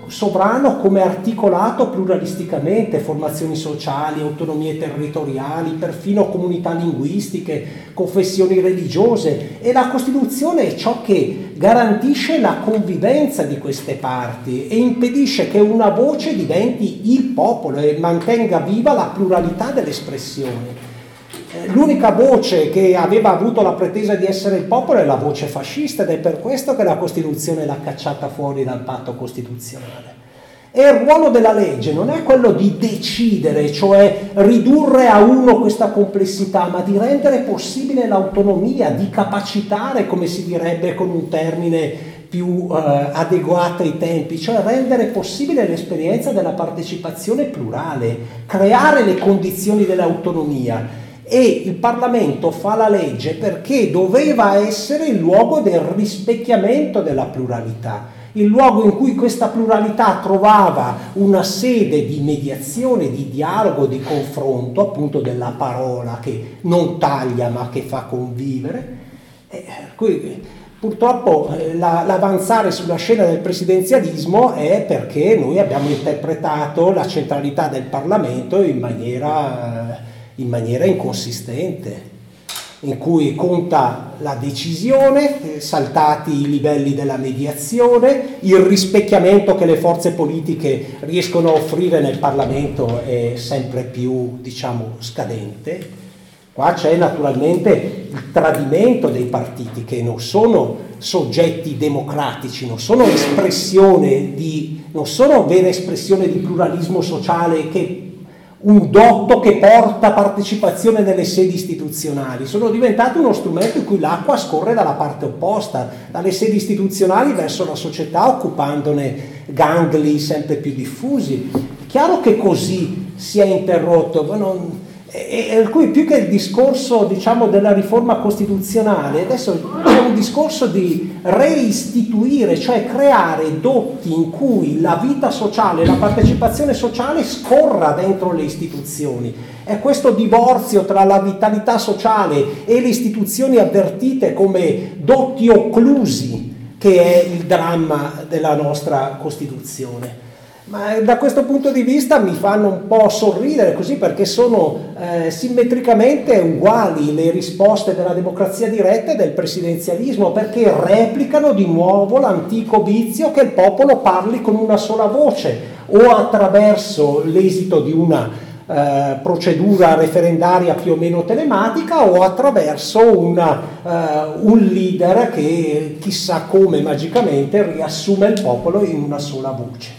S3: sovrano come articolato pluralisticamente, formazioni sociali, autonomie territoriali, perfino comunità linguistiche, confessioni religiose, e la Costituzione è ciò che garantisce la convivenza di queste parti e impedisce che una voce diventi il popolo e mantenga viva la pluralità delle espressioni. L'unica voce che aveva avuto la pretesa di essere il popolo è la voce fascista, ed è per questo che la Costituzione l'ha cacciata fuori dal patto costituzionale. E il ruolo della legge non è quello di decidere, cioè ridurre a uno questa complessità, ma di rendere possibile l'autonomia, di capacitare, come si direbbe con un termine più adeguato ai tempi, cioè rendere possibile l'esperienza della partecipazione plurale, creare le condizioni dell'autonomia. E il Parlamento fa la legge perché doveva essere il luogo del rispecchiamento della pluralità, il luogo in cui questa pluralità trovava una sede di mediazione, di dialogo, di confronto, appunto della parola che non taglia ma che fa convivere. Purtroppo l'avanzare sulla scena del presidenzialismo è perché noi abbiamo interpretato la centralità del Parlamento in maniera inconsistente, in cui conta la decisione, saltati i livelli della mediazione, il rispecchiamento che le forze politiche riescono a offrire nel Parlamento è sempre più, scadente. Qua c'è naturalmente il tradimento dei partiti, che non sono soggetti democratici, non sono vera espressione di pluralismo sociale, che un dotto che porta partecipazione nelle sedi istituzionali. Sono diventati uno strumento in cui l'acqua scorre dalla parte opposta, dalle sedi istituzionali verso la società, occupandone gangli sempre più diffusi. È chiaro che così si è interrotto, per cui più che il discorso della riforma costituzionale, adesso c'è un discorso di reistituire, cioè creare dotti in cui la vita sociale, la partecipazione sociale scorra dentro le istituzioni. È questo divorzio tra la vitalità sociale e le istituzioni avvertite come dotti occlusi che è il dramma della nostra Costituzione. Ma da questo punto di vista mi fanno un po' sorridere così, perché sono simmetricamente uguali le risposte della democrazia diretta e del presidenzialismo, perché replicano di nuovo l'antico vizio che il popolo parli con una sola voce, o attraverso l'esito di una procedura referendaria più o meno telematica, o attraverso un leader che chissà come magicamente riassume il popolo in una sola voce.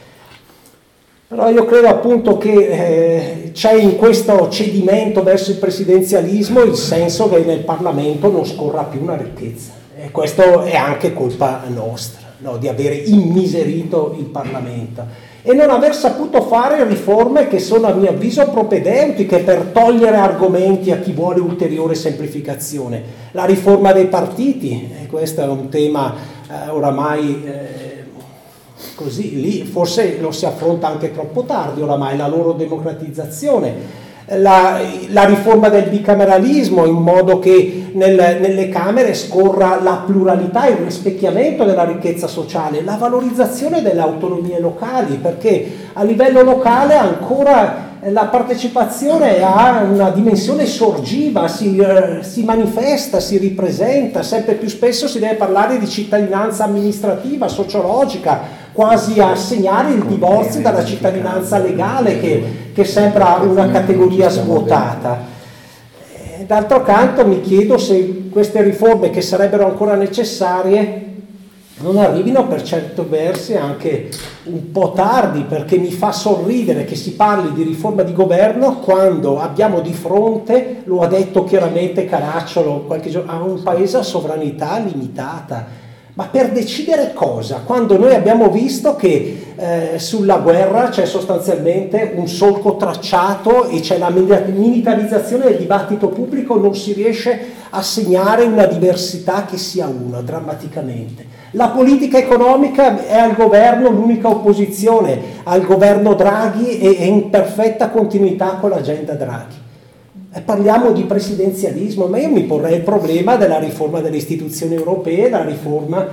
S3: Però io credo appunto che c'è in questo cedimento verso il presidenzialismo il senso che nel Parlamento non scorra più una ricchezza, e questo è anche colpa nostra, di avere immiserito il Parlamento e non aver saputo fare riforme che sono, a mio avviso, propedeutiche per togliere argomenti a chi vuole ulteriore semplificazione. La riforma dei partiti, questo è un tema oramai così, lì forse lo si affronta anche troppo tardi oramai, la loro democratizzazione, la riforma del bicameralismo, in modo che nelle Camere scorra la pluralità, il rispecchiamento della ricchezza sociale, la valorizzazione delle autonomie locali, perché a livello locale ancora la partecipazione ha una dimensione sorgiva, si manifesta, si ripresenta, sempre più spesso si deve parlare di cittadinanza amministrativa, sociologica, quasi a segnare il divorzio dalla cittadinanza legale, che sembra una categoria svuotata. D'altro canto mi chiedo se queste riforme, che sarebbero ancora necessarie, non arrivino per certi versi anche un po' tardi, perché mi fa sorridere che si parli di riforma di governo quando abbiamo di fronte, lo ha detto chiaramente Caracciolo qualche giorno, a un paese a sovranità limitata. Ma per decidere cosa? Quando noi abbiamo visto che sulla guerra c'è sostanzialmente un solco tracciato e c'è la militarizzazione del dibattito pubblico, non si riesce a segnare una diversità che sia una, drammaticamente. La politica economica è al governo l'unica opposizione al governo Draghi e è in perfetta continuità con l'agenda Draghi. Parliamo di presidenzialismo, ma io mi porrei il problema della riforma delle istituzioni europee, la riforma,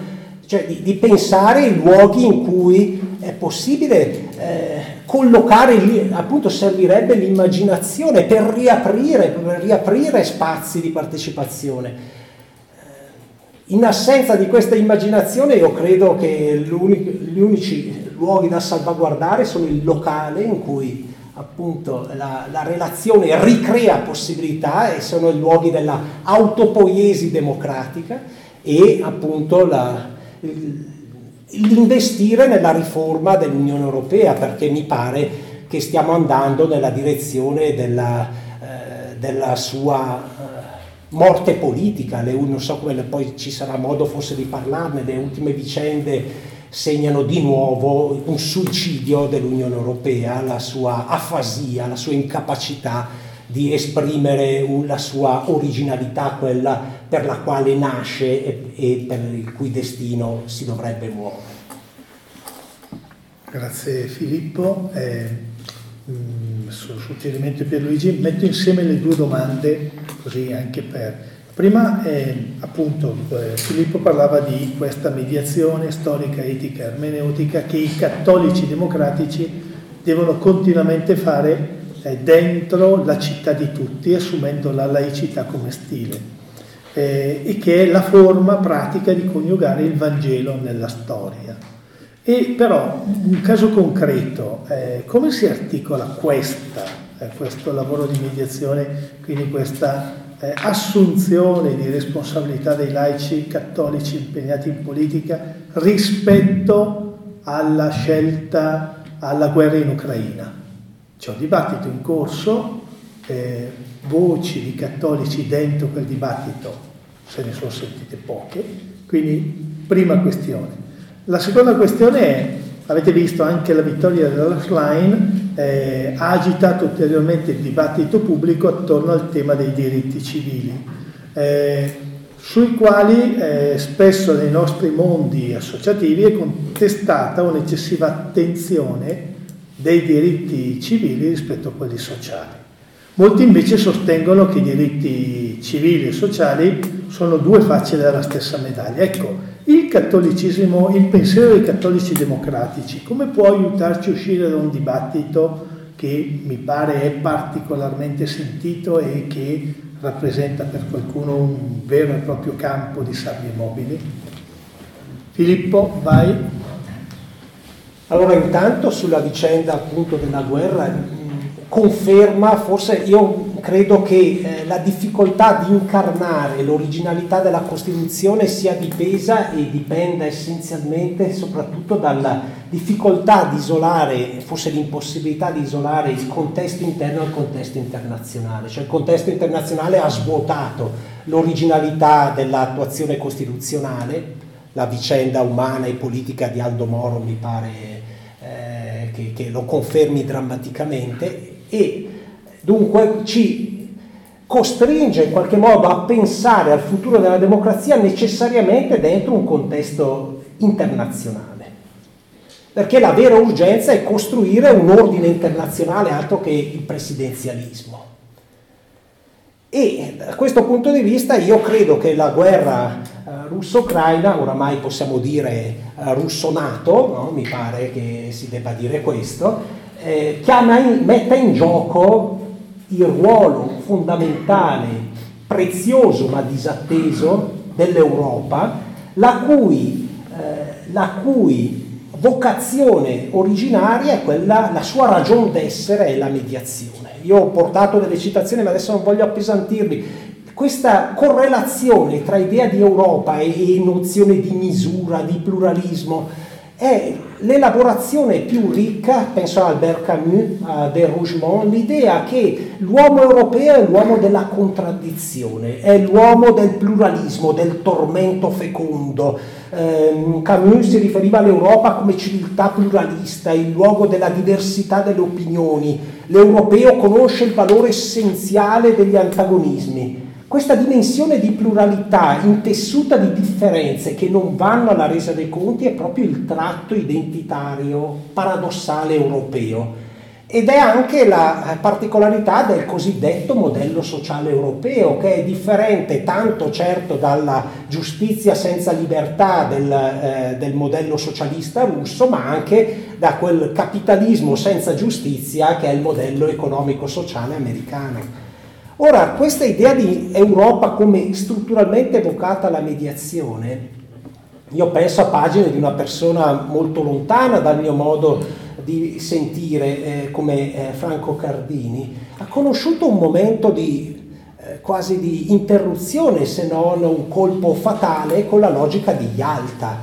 S3: cioè di pensare i luoghi in cui è possibile collocare, appunto servirebbe l'immaginazione per riaprire spazi di partecipazione. In assenza di questa immaginazione io credo che gli unici luoghi da salvaguardare sono il locale, in cui appunto la relazione ricrea possibilità, e sono i luoghi della autopoiesi democratica, e appunto l'investire nella riforma dell'Unione Europea, perché mi pare che stiamo andando nella direzione della sua morte politica. Non so come, poi ci sarà modo forse di parlarne, le ultime vicende segnano di nuovo un suicidio dell'Unione Europea, la sua afasia, la sua incapacità di esprimere la sua originalità, quella per la quale nasce e per il cui destino si dovrebbe muovere.
S1: Grazie Filippo. Sul suggerimento di Pierluigi metto insieme le due domande, così anche per... Prima appunto Filippo parlava di questa mediazione storica, etica, ermeneutica che i cattolici democratici devono continuamente fare dentro la città di tutti, assumendo la laicità come stile, e che è la forma pratica di coniugare il Vangelo nella storia. E però, un caso concreto, come si articola questo lavoro di mediazione, quindi questa assunzione di responsabilità dei laici cattolici impegnati in politica rispetto alla scelta, alla guerra in Ucraina? C'è un dibattito in corso, voci di cattolici dentro quel dibattito se ne sono sentite poche, quindi prima questione. La seconda questione è, avete visto anche la vittoria della Schlein ha agitato ulteriormente il dibattito pubblico attorno al tema dei diritti civili, sui quali spesso nei nostri mondi associativi è contestata un'eccessiva attenzione dei diritti civili rispetto a quelli sociali. Molti invece sostengono che i diritti civili e sociali sono due facce della stessa medaglia. Ecco, il cattolicesimo, il pensiero dei cattolici democratici, come può aiutarci a uscire da un dibattito che mi pare è particolarmente sentito e che rappresenta per qualcuno un vero e proprio campo di sabbie mobili? Filippo, vai.
S3: Allora, intanto sulla vicenda appunto della guerra, conferma, forse io credo che la difficoltà di incarnare l'originalità della Costituzione sia dipesa e dipenda essenzialmente soprattutto dalla difficoltà di isolare, forse l'impossibilità di isolare il contesto interno dal contesto internazionale. Cioè il contesto internazionale ha svuotato l'originalità dell'attuazione costituzionale, la vicenda umana e politica di Aldo Moro mi pare che lo confermi drammaticamente, e dunque ci costringe in qualche modo a pensare al futuro della democrazia necessariamente dentro un contesto internazionale, perché la vera urgenza è costruire un ordine internazionale altro che il presidenzialismo. E da questo punto di vista io credo che la guerra russo-ucraina, oramai possiamo dire russo-NATO, no? Mi pare che si debba dire questo, metta in gioco il ruolo fondamentale, prezioso ma disatteso dell'Europa, la cui vocazione originaria è quella, la sua ragion d'essere è la mediazione. Io ho portato delle citazioni, ma adesso non voglio appesantirvi. Questa correlazione tra idea di Europa e nozione di misura, di pluralismo, è l'elaborazione più ricca, penso a Albert Camus, a De Rougemont, l'idea che l'uomo europeo è l'uomo della contraddizione, è l'uomo del pluralismo, del tormento fecondo. Camus si riferiva all'Europa come civiltà pluralista, il luogo della diversità delle opinioni. L'europeo conosce il valore essenziale degli antagonismi. Questa dimensione di pluralità intessuta di differenze che non vanno alla resa dei conti è proprio il tratto identitario paradossale europeo. Ed è anche la particolarità del cosiddetto modello sociale europeo, che è differente tanto certo dalla giustizia senza libertà del modello socialista russo, ma anche da quel capitalismo senza giustizia che è il modello economico-sociale americano. Ora, questa idea di Europa come strutturalmente vocata alla mediazione, io penso a pagine di una persona molto lontana dal mio modo di sentire, come Franco Cardini, ha conosciuto un momento di quasi di interruzione, se non un colpo fatale, con la logica di Yalta.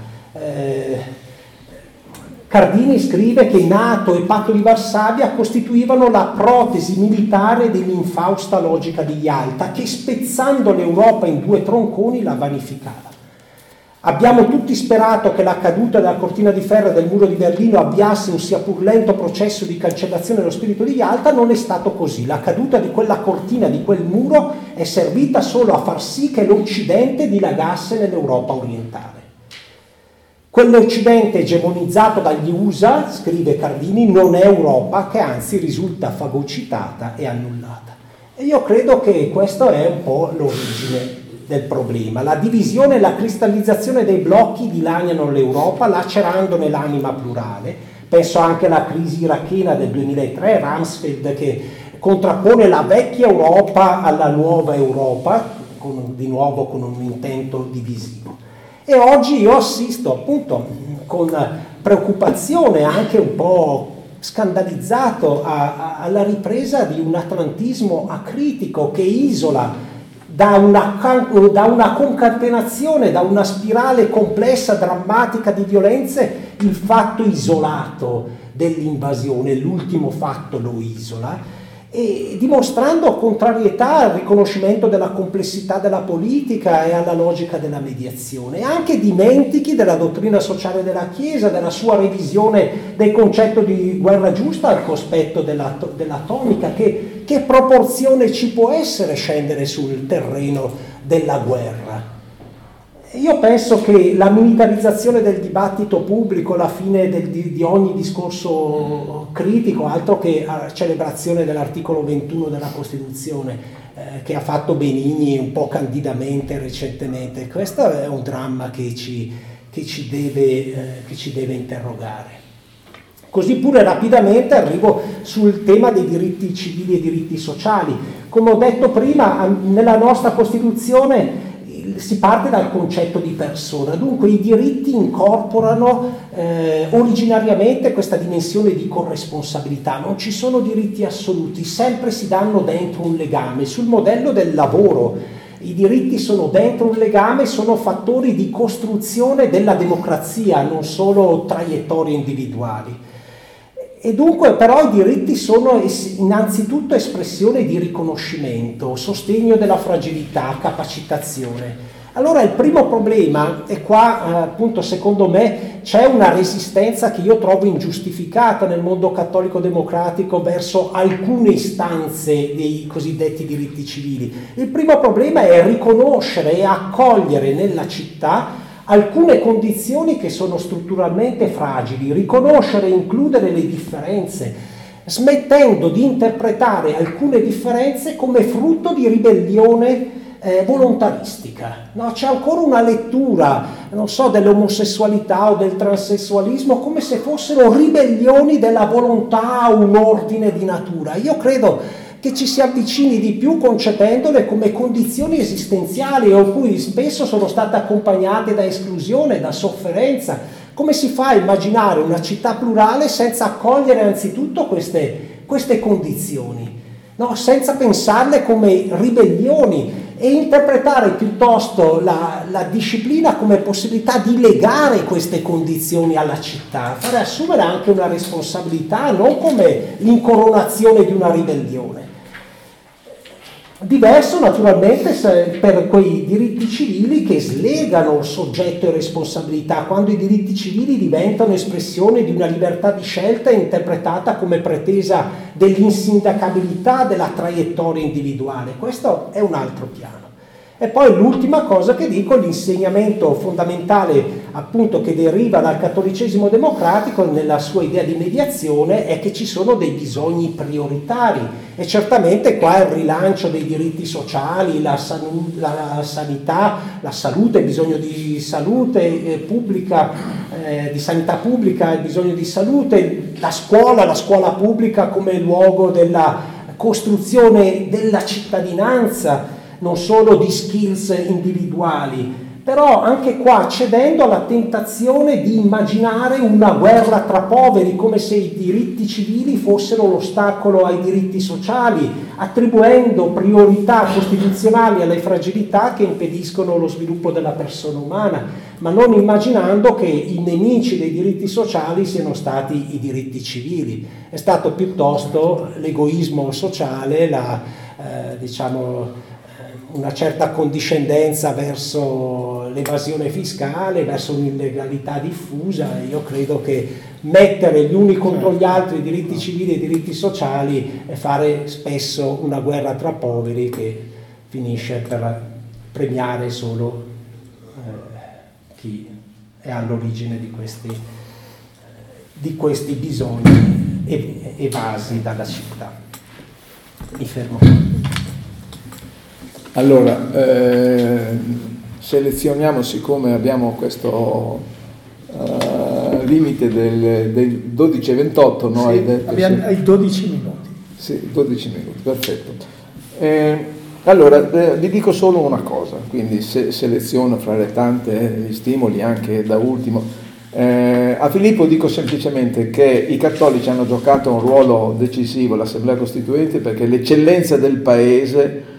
S3: Cardini scrive che NATO e Patto di Varsavia costituivano la protesi militare dell'infausta logica di Yalta, che spezzando l'Europa in due tronconi la vanificava. Abbiamo tutti sperato che la caduta della cortina di ferro del muro di Berlino avviasse un sia pur lento processo di cancellazione dello spirito di Yalta. Non è stato così. La caduta di quella cortina, di quel muro, è servita solo a far sì che l'Occidente dilagasse nell'Europa orientale. Quell'Occidente egemonizzato dagli USA, scrive Cardini, non è Europa, che anzi risulta fagocitata e annullata. E io credo che questo è un po' l'origine del problema. La divisione e la cristallizzazione dei blocchi dilaniano l'Europa, lacerandone l'anima plurale. Penso anche alla crisi irachena del 2003, Rumsfeld, che contrappone la vecchia Europa alla nuova Europa, di nuovo con un intento divisivo. E oggi io assisto appunto con preoccupazione, anche un po' scandalizzato, alla ripresa di un atlantismo acritico che isola da una concatenazione, da una spirale complessa, drammatica di violenze, il fatto isolato dell'invasione, l'ultimo fatto lo isola, e dimostrando contrarietà al riconoscimento della complessità della politica e alla logica della mediazione. E anche dimentichi della dottrina sociale della Chiesa, della sua revisione del concetto di guerra giusta al cospetto dell'atomica. Che proporzione ci può essere scendere sul terreno della guerra? Io penso che la militarizzazione del dibattito pubblico, la fine di ogni discorso critico, altro che celebrazione dell'articolo 21 della Costituzione, che ha fatto Benigni un po' candidamente recentemente, questo è un dramma che ci deve interrogare. Così pure rapidamente arrivo sul tema dei diritti civili e diritti sociali. Come ho detto prima, nella nostra Costituzione si parte dal concetto di persona, dunque i diritti incorporano originariamente questa dimensione di corresponsabilità, non ci sono diritti assoluti, sempre si danno dentro un legame. Sul modello del lavoro i diritti sono dentro un legame, sono fattori di costruzione della democrazia, non solo traiettorie individuali. E dunque però i diritti sono innanzitutto espressione di riconoscimento, sostegno della fragilità, capacitazione. Allora il primo problema, e qua appunto secondo me c'è una resistenza che io trovo ingiustificata nel mondo cattolico democratico verso alcune istanze dei cosiddetti diritti civili. Il primo problema è riconoscere e accogliere nella città alcune condizioni che sono strutturalmente fragili, riconoscere e includere le differenze, smettendo di interpretare alcune differenze come frutto di ribellione volontaristica. No, c'è ancora una lettura, non so, dell'omosessualità o del transessualismo come se fossero ribellioni della volontà a un ordine di natura. Io credo che ci si avvicini di più concependole come condizioni esistenziali o cui spesso sono state accompagnate da esclusione, da sofferenza. Come si fa a immaginare una città plurale senza accogliere anzitutto queste condizioni, no? Senza pensarle come ribellioni e interpretare piuttosto la disciplina come possibilità di legare queste condizioni alla città, fare assumere anche una responsabilità, non come l'incoronazione di una ribellione. Diverso naturalmente per quei diritti civili che slegano soggetto e responsabilità, quando i diritti civili diventano espressione di una libertà di scelta interpretata come pretesa dell'insindacabilità della traiettoria individuale. Questo è un altro piano. E poi l'ultima cosa che dico, l'insegnamento fondamentale appunto che deriva dal cattolicesimo democratico nella sua idea di mediazione è che ci sono dei bisogni prioritari, e certamente qua il rilancio dei diritti sociali, la sanità, la salute, il bisogno di salute pubblica, di sanità pubblica, il bisogno di salute, la scuola pubblica come luogo della costruzione della cittadinanza, non solo di skills individuali, però anche qua cedendo alla tentazione di immaginare una guerra tra poveri, come se i diritti civili fossero l'ostacolo ai diritti sociali, attribuendo priorità costituzionali alle fragilità che impediscono lo sviluppo della persona umana, ma non immaginando che i nemici dei diritti sociali siano stati i diritti civili. È stato piuttosto l'egoismo sociale, una certa condiscendenza verso l'evasione fiscale, verso un'illegalità diffusa. Io credo che mettere gli uni contro gli altri, i diritti civili e i diritti sociali, è fare spesso una guerra tra poveri che finisce per premiare solo chi è all'origine di questi bisogni evasi dalla città. Mi fermo.
S2: Allora, selezioniamo, siccome abbiamo questo limite del 12:28, no?
S1: Sì, abbiamo ai 12 minuti.
S2: Sì, 12 minuti, perfetto. Allora, vi dico solo una cosa, quindi seleziono fra le tante stimoli anche da ultimo. A Filippo dico semplicemente che i cattolici hanno giocato un ruolo decisivo all'Assemblea Costituente perché l'eccellenza del paese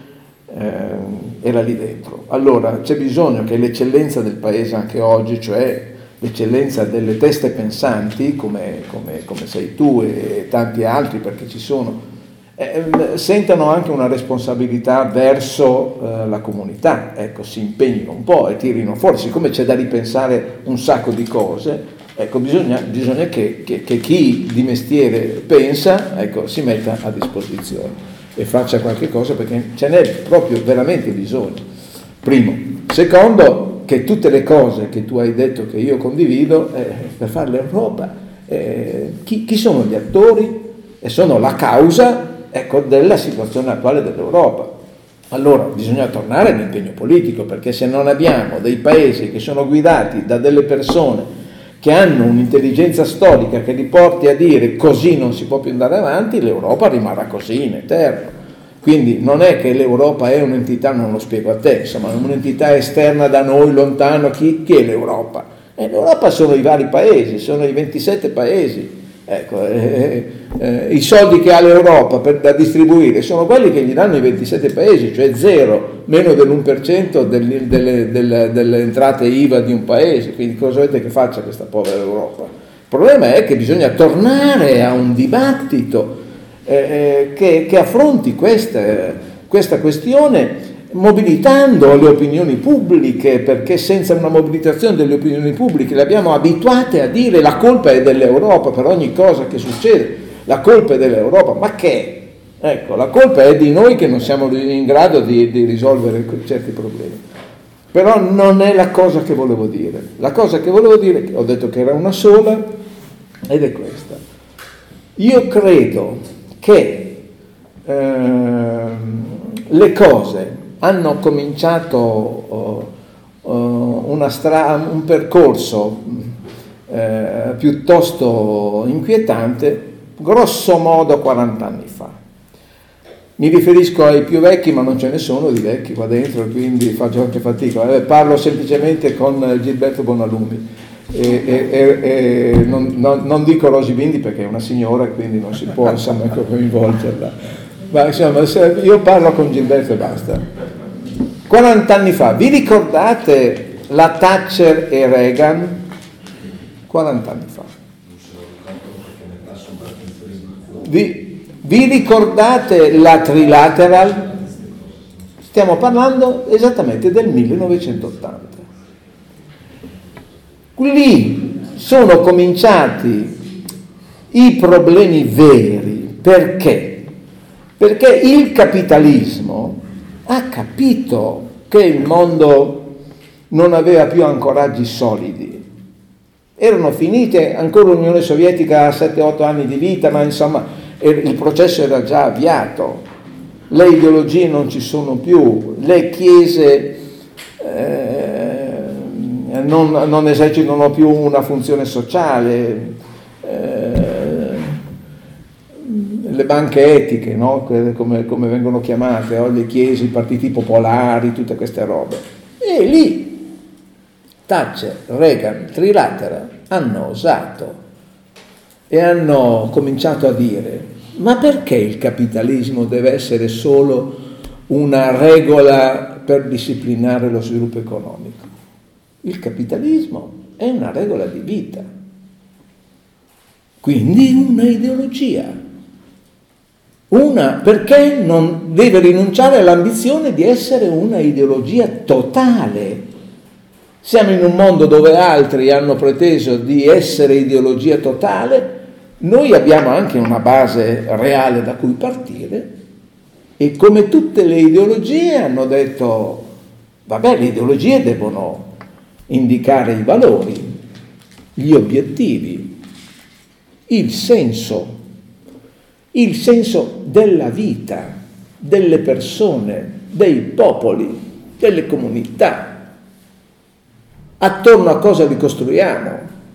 S2: era lì dentro. Allora c'è bisogno che l'eccellenza del paese anche oggi, cioè l'eccellenza delle teste pensanti come sei tu e tanti altri, perché ci sono, sentano anche una responsabilità verso la comunità, ecco, si impegnino un po' e tirino fuori, siccome c'è da ripensare un sacco di cose, ecco, bisogna che chi di mestiere pensa, ecco, si metta a disposizione e faccia qualche cosa, perché ce n'è proprio veramente bisogno. Primo. Secondo, che tutte le cose che tu hai detto che io condivido, per fare l'Europa, chi sono gli attori e sono la causa, ecco, della situazione attuale dell'Europa. Allora bisogna tornare all'impegno politico, perché se non abbiamo dei paesi che sono guidati da delle persone che hanno un'intelligenza storica che li porti a dire così non si può più andare avanti, l'Europa rimarrà così in eterno. Quindi non è che l'Europa è un'entità, non lo spiego a te, insomma, un'entità esterna da noi, lontano. Chi è l'Europa? L'Europa sono i vari paesi, sono i 27 paesi. Ecco, i soldi che ha l'Europa da distribuire sono quelli che gli danno i 27 paesi, cioè zero, meno dell'1% delle entrate IVA di un paese. Quindi cosa volete che faccia questa povera Europa? Il problema è che bisogna tornare a un dibattito che affronti questa questione, mobilitando le opinioni pubbliche, perché senza una mobilitazione delle opinioni pubbliche le abbiamo abituate a dire la colpa è dell'Europa per ogni cosa che succede, la colpa è dell'Europa, ma che? Ecco, la colpa è di noi che non siamo in grado di risolvere certi problemi. Però non è la cosa che volevo dire. La cosa che volevo dire, ho detto che era una sola, ed è questa. Io credo che le cose hanno cominciato un percorso piuttosto inquietante, grosso modo 40 anni fa. Mi riferisco ai più vecchi, ma non ce ne sono di vecchi qua dentro, quindi faccio anche fatica. Parlo semplicemente con Gilberto Bonalumi. Non dico Rosy Bindi perché è una signora, quindi non si può insomma coinvolgerla. Ma insomma, io parlo con Gilberto e basta. 40 anni fa, vi ricordate la Thatcher e Reagan? 40 anni fa. Vi ricordate la Trilateral? Stiamo parlando esattamente del 1980. Lì sono cominciati i problemi veri. Perché? Perché il capitalismo ha capito che il mondo non aveva più ancoraggi solidi erano finite, ancora l'Unione Sovietica ha 7-8 anni di vita, ma insomma il processo era già avviato, le ideologie non ci sono più, le chiese non esercitano più una funzione sociale, le banche etiche, no? come vengono chiamate, o le chiese, i partiti popolari, tutte queste robe. E lì Thatcher, Reagan, Trilatera hanno osato e hanno cominciato a dire: ma perché il capitalismo deve essere solo una regola per disciplinare lo sviluppo economico? Il capitalismo è una regola di vita, quindi una ideologia. Perché non deve rinunciare all'ambizione di essere una ideologia totale? Siamo in un mondo dove altri hanno preteso di essere ideologia totale, noi abbiamo anche una base reale da cui partire e come tutte le ideologie hanno detto: vabbè, le ideologie devono indicare i valori, gli obiettivi, il senso della vita, delle persone, dei popoli, delle comunità. Attorno a cosa li costruiamo?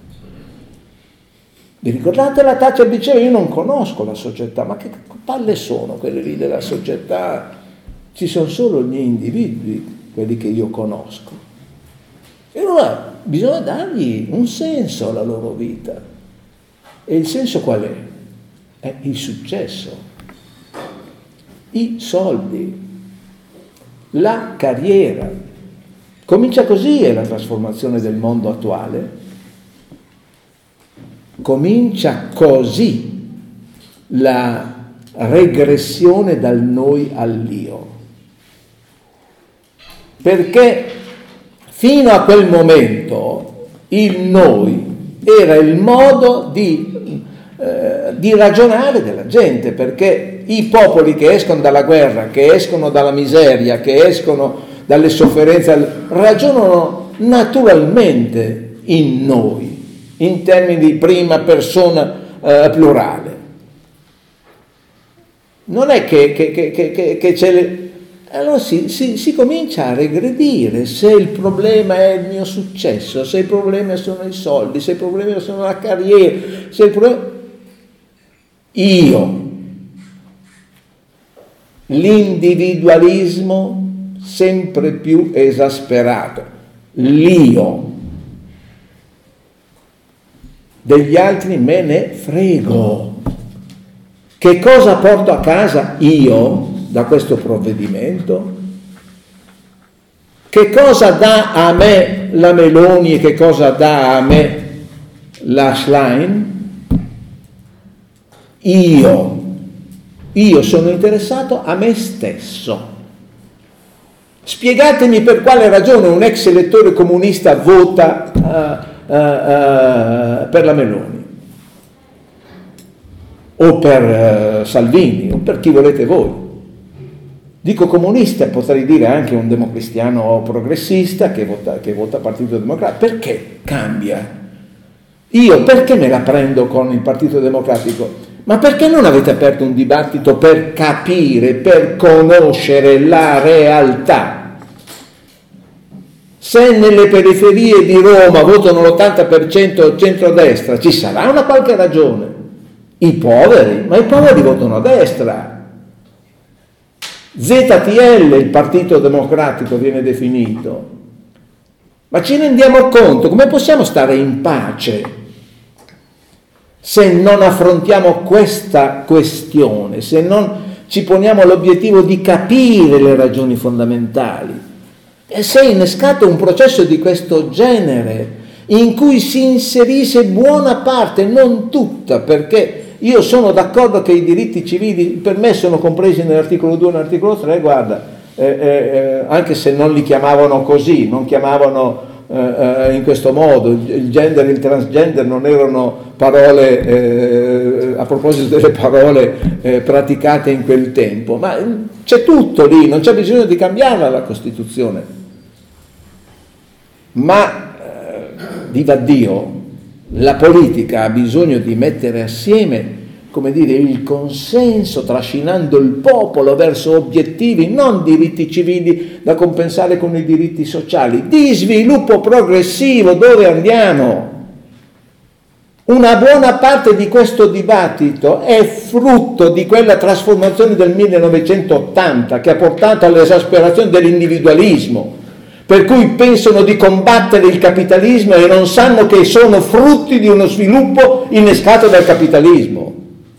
S2: Vi ricordate la Thatcher diceva: io non conosco la società, ma che palle sono quelle lì della società? Ci sono solo gli individui, quelli che io conosco. E allora bisogna dargli un senso alla loro vita. E il senso qual è? È il successo, i soldi, la carriera. Comincia così la trasformazione del mondo attuale. Comincia così la regressione dal noi all'io. Perché fino a quel momento il noi era il modo di ragionare della gente, perché i popoli che escono dalla guerra, che escono dalla miseria, che escono dalle sofferenze, ragionano naturalmente in noi, in termini di prima persona plurale. Non è che c'è allora si comincia a regredire se il problema è il mio successo, se il problema sono i soldi, se il problema sono la carriera, se il problema... Io. L'individualismo sempre più esasperato. L'io. Degli altri me ne frego. Che cosa porto a casa io da questo provvedimento? Che cosa dà a me la Meloni e che cosa dà a me la Schlein? Io sono interessato a me stesso. Spiegatemi per quale ragione un ex elettore comunista vota per la Meloni o per Salvini o per chi volete voi. Dico comunista, potrei dire anche un democristiano progressista che vota Partito Democratico. Perché cambia? Io perché me la prendo con il Partito Democratico? Ma perché non avete aperto un dibattito per capire, per conoscere la realtà? Se nelle periferie di Roma votano l'80% centrodestra, ci sarà una qualche ragione. I poveri votano a destra. ZTL, il Partito Democratico, viene definito. Ma ci rendiamo conto? Come possiamo stare in pace se non affrontiamo questa questione, se non ci poniamo l'obiettivo di capire le ragioni fondamentali? E se è innescato un processo di questo genere in cui si inserisce buona parte, non tutta, perché io sono d'accordo che i diritti civili per me sono compresi nell'articolo 2 e nell'articolo 3, guarda, anche se non li chiamavano così, non chiamavano in questo modo, il gender e il transgender non erano parole, a proposito delle parole praticate in quel tempo, ma c'è tutto lì, non c'è bisogno di cambiarla la Costituzione. Ma viva Dio, La politica ha bisogno di mettere assieme, come dire, il consenso, trascinando il popolo verso obiettivi, non diritti civili da compensare con i diritti sociali, di sviluppo progressivo. Dove andiamo? Una buona parte di questo dibattito è frutto di quella trasformazione del 1980 che ha portato all'esasperazione dell'individualismo, per cui pensano di combattere il capitalismo e non sanno che sono frutti di uno sviluppo innescato dal capitalismo.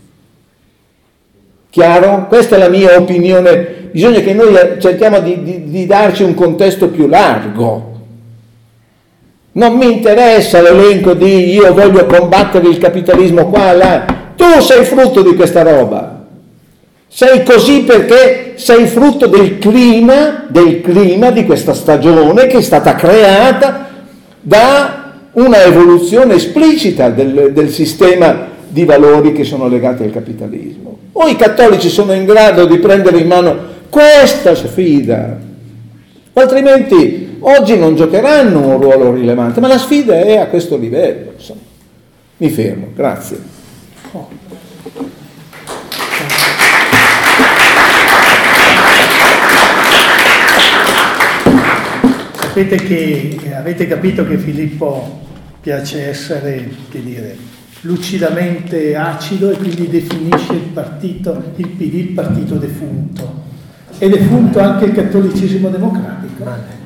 S2: Chiaro? Questa è la mia opinione. Bisogna che noi cerchiamo di darci un contesto più largo. Non mi interessa l'elenco di io voglio combattere il capitalismo qua e là. Tu sei frutto di questa roba. Sei così perché sei frutto del clima di questa stagione che è stata creata da una evoluzione esplicita del sistema di valori che sono legati al capitalismo. O i cattolici sono in grado di prendere in mano questa sfida, altrimenti oggi non giocheranno un ruolo rilevante, ma la sfida è a questo livello. Insomma. Mi fermo, grazie.
S1: Sapete che avete capito che Filippo piace essere, che dire, lucidamente acido, e quindi definisce il partito, il PD, il partito defunto. È defunto anche il cattolicesimo democratico?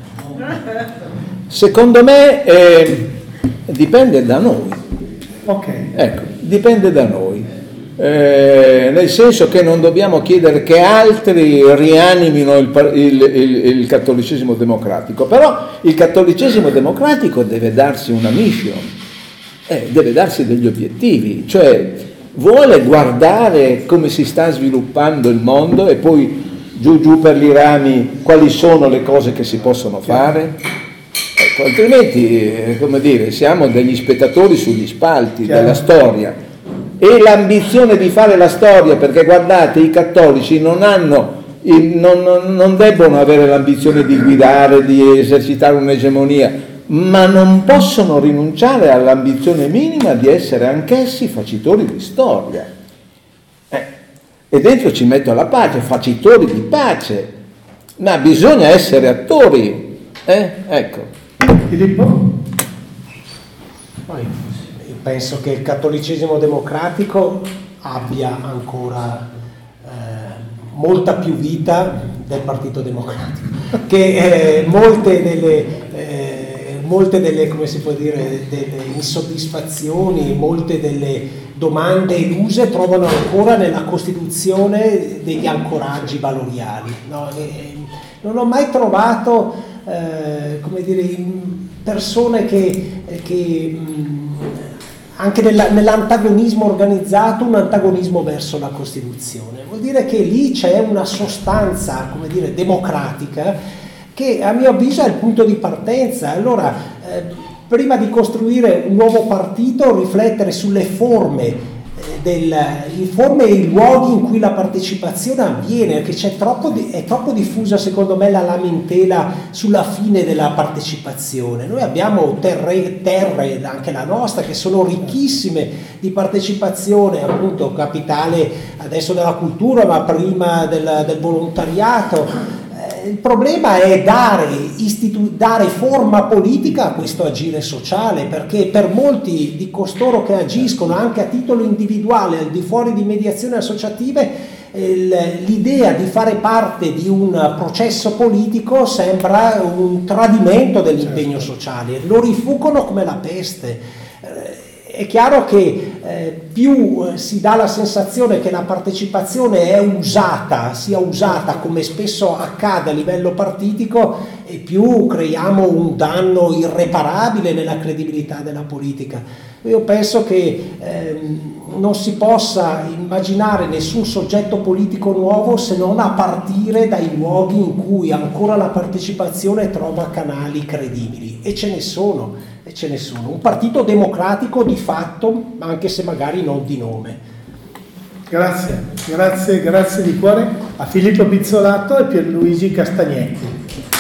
S2: Secondo me dipende da noi.
S1: Ok.
S2: Ecco, dipende da noi. Nel senso che non dobbiamo chiedere che altri rianimino il cattolicesimo democratico, però il cattolicesimo democratico deve darsi una mission. Deve darsi degli obiettivi, cioè vuole guardare come si sta sviluppando il mondo e poi giù per gli rami quali sono le cose che si possono fare. Ecco, altrimenti, come dire, siamo degli spettatori sugli spalti della storia, e l'ambizione di fare la storia, perché guardate, i cattolici non debbono avere l'ambizione di guidare, di esercitare un'egemonia, ma non possono rinunciare all'ambizione minima di essere anch'essi facitori di storia. E dentro ci metto la pace, facitori di pace, ma bisogna essere attori. Ecco.
S1: Filippo?
S3: Io penso che il cattolicesimo democratico abbia ancora molta più vita del Partito Democratico, che molte delle, come si può dire, delle insoddisfazioni, molte delle domande eluse trovano ancora nella Costituzione degli ancoraggi valoriali. No? Non ho mai trovato, come dire, persone che anche nell'antagonismo organizzato, un antagonismo verso la Costituzione. Vuol dire che lì c'è una sostanza, come dire, democratica, che a mio avviso è il punto di partenza. Allora, prima di costruire un nuovo partito, riflettere sulle forme e i luoghi in cui la partecipazione avviene, perché è troppo diffusa, secondo me, la lamentela sulla fine della partecipazione. Noi abbiamo terre, anche la nostra, che sono ricchissime di partecipazione, appunto capitale adesso della cultura, ma prima del volontariato. Il problema è dare forma politica a questo agire sociale, perché per molti di costoro che agiscono anche a titolo individuale al di fuori di mediazioni associative, l'idea di fare parte di un processo politico sembra un tradimento dell'impegno sociale, lo rifuggono come la peste. È chiaro che più si dà la sensazione che la partecipazione sia usata come spesso accade a livello partitico, e più creiamo un danno irreparabile nella credibilità della politica. Io penso che non si possa immaginare nessun soggetto politico nuovo se non a partire dai luoghi in cui ancora la partecipazione trova canali credibili, e ce ne sono. Un partito democratico di fatto, anche se magari non di nome.
S1: Grazie di cuore a Filippo Pizzolato e Pierluigi Castagnetti.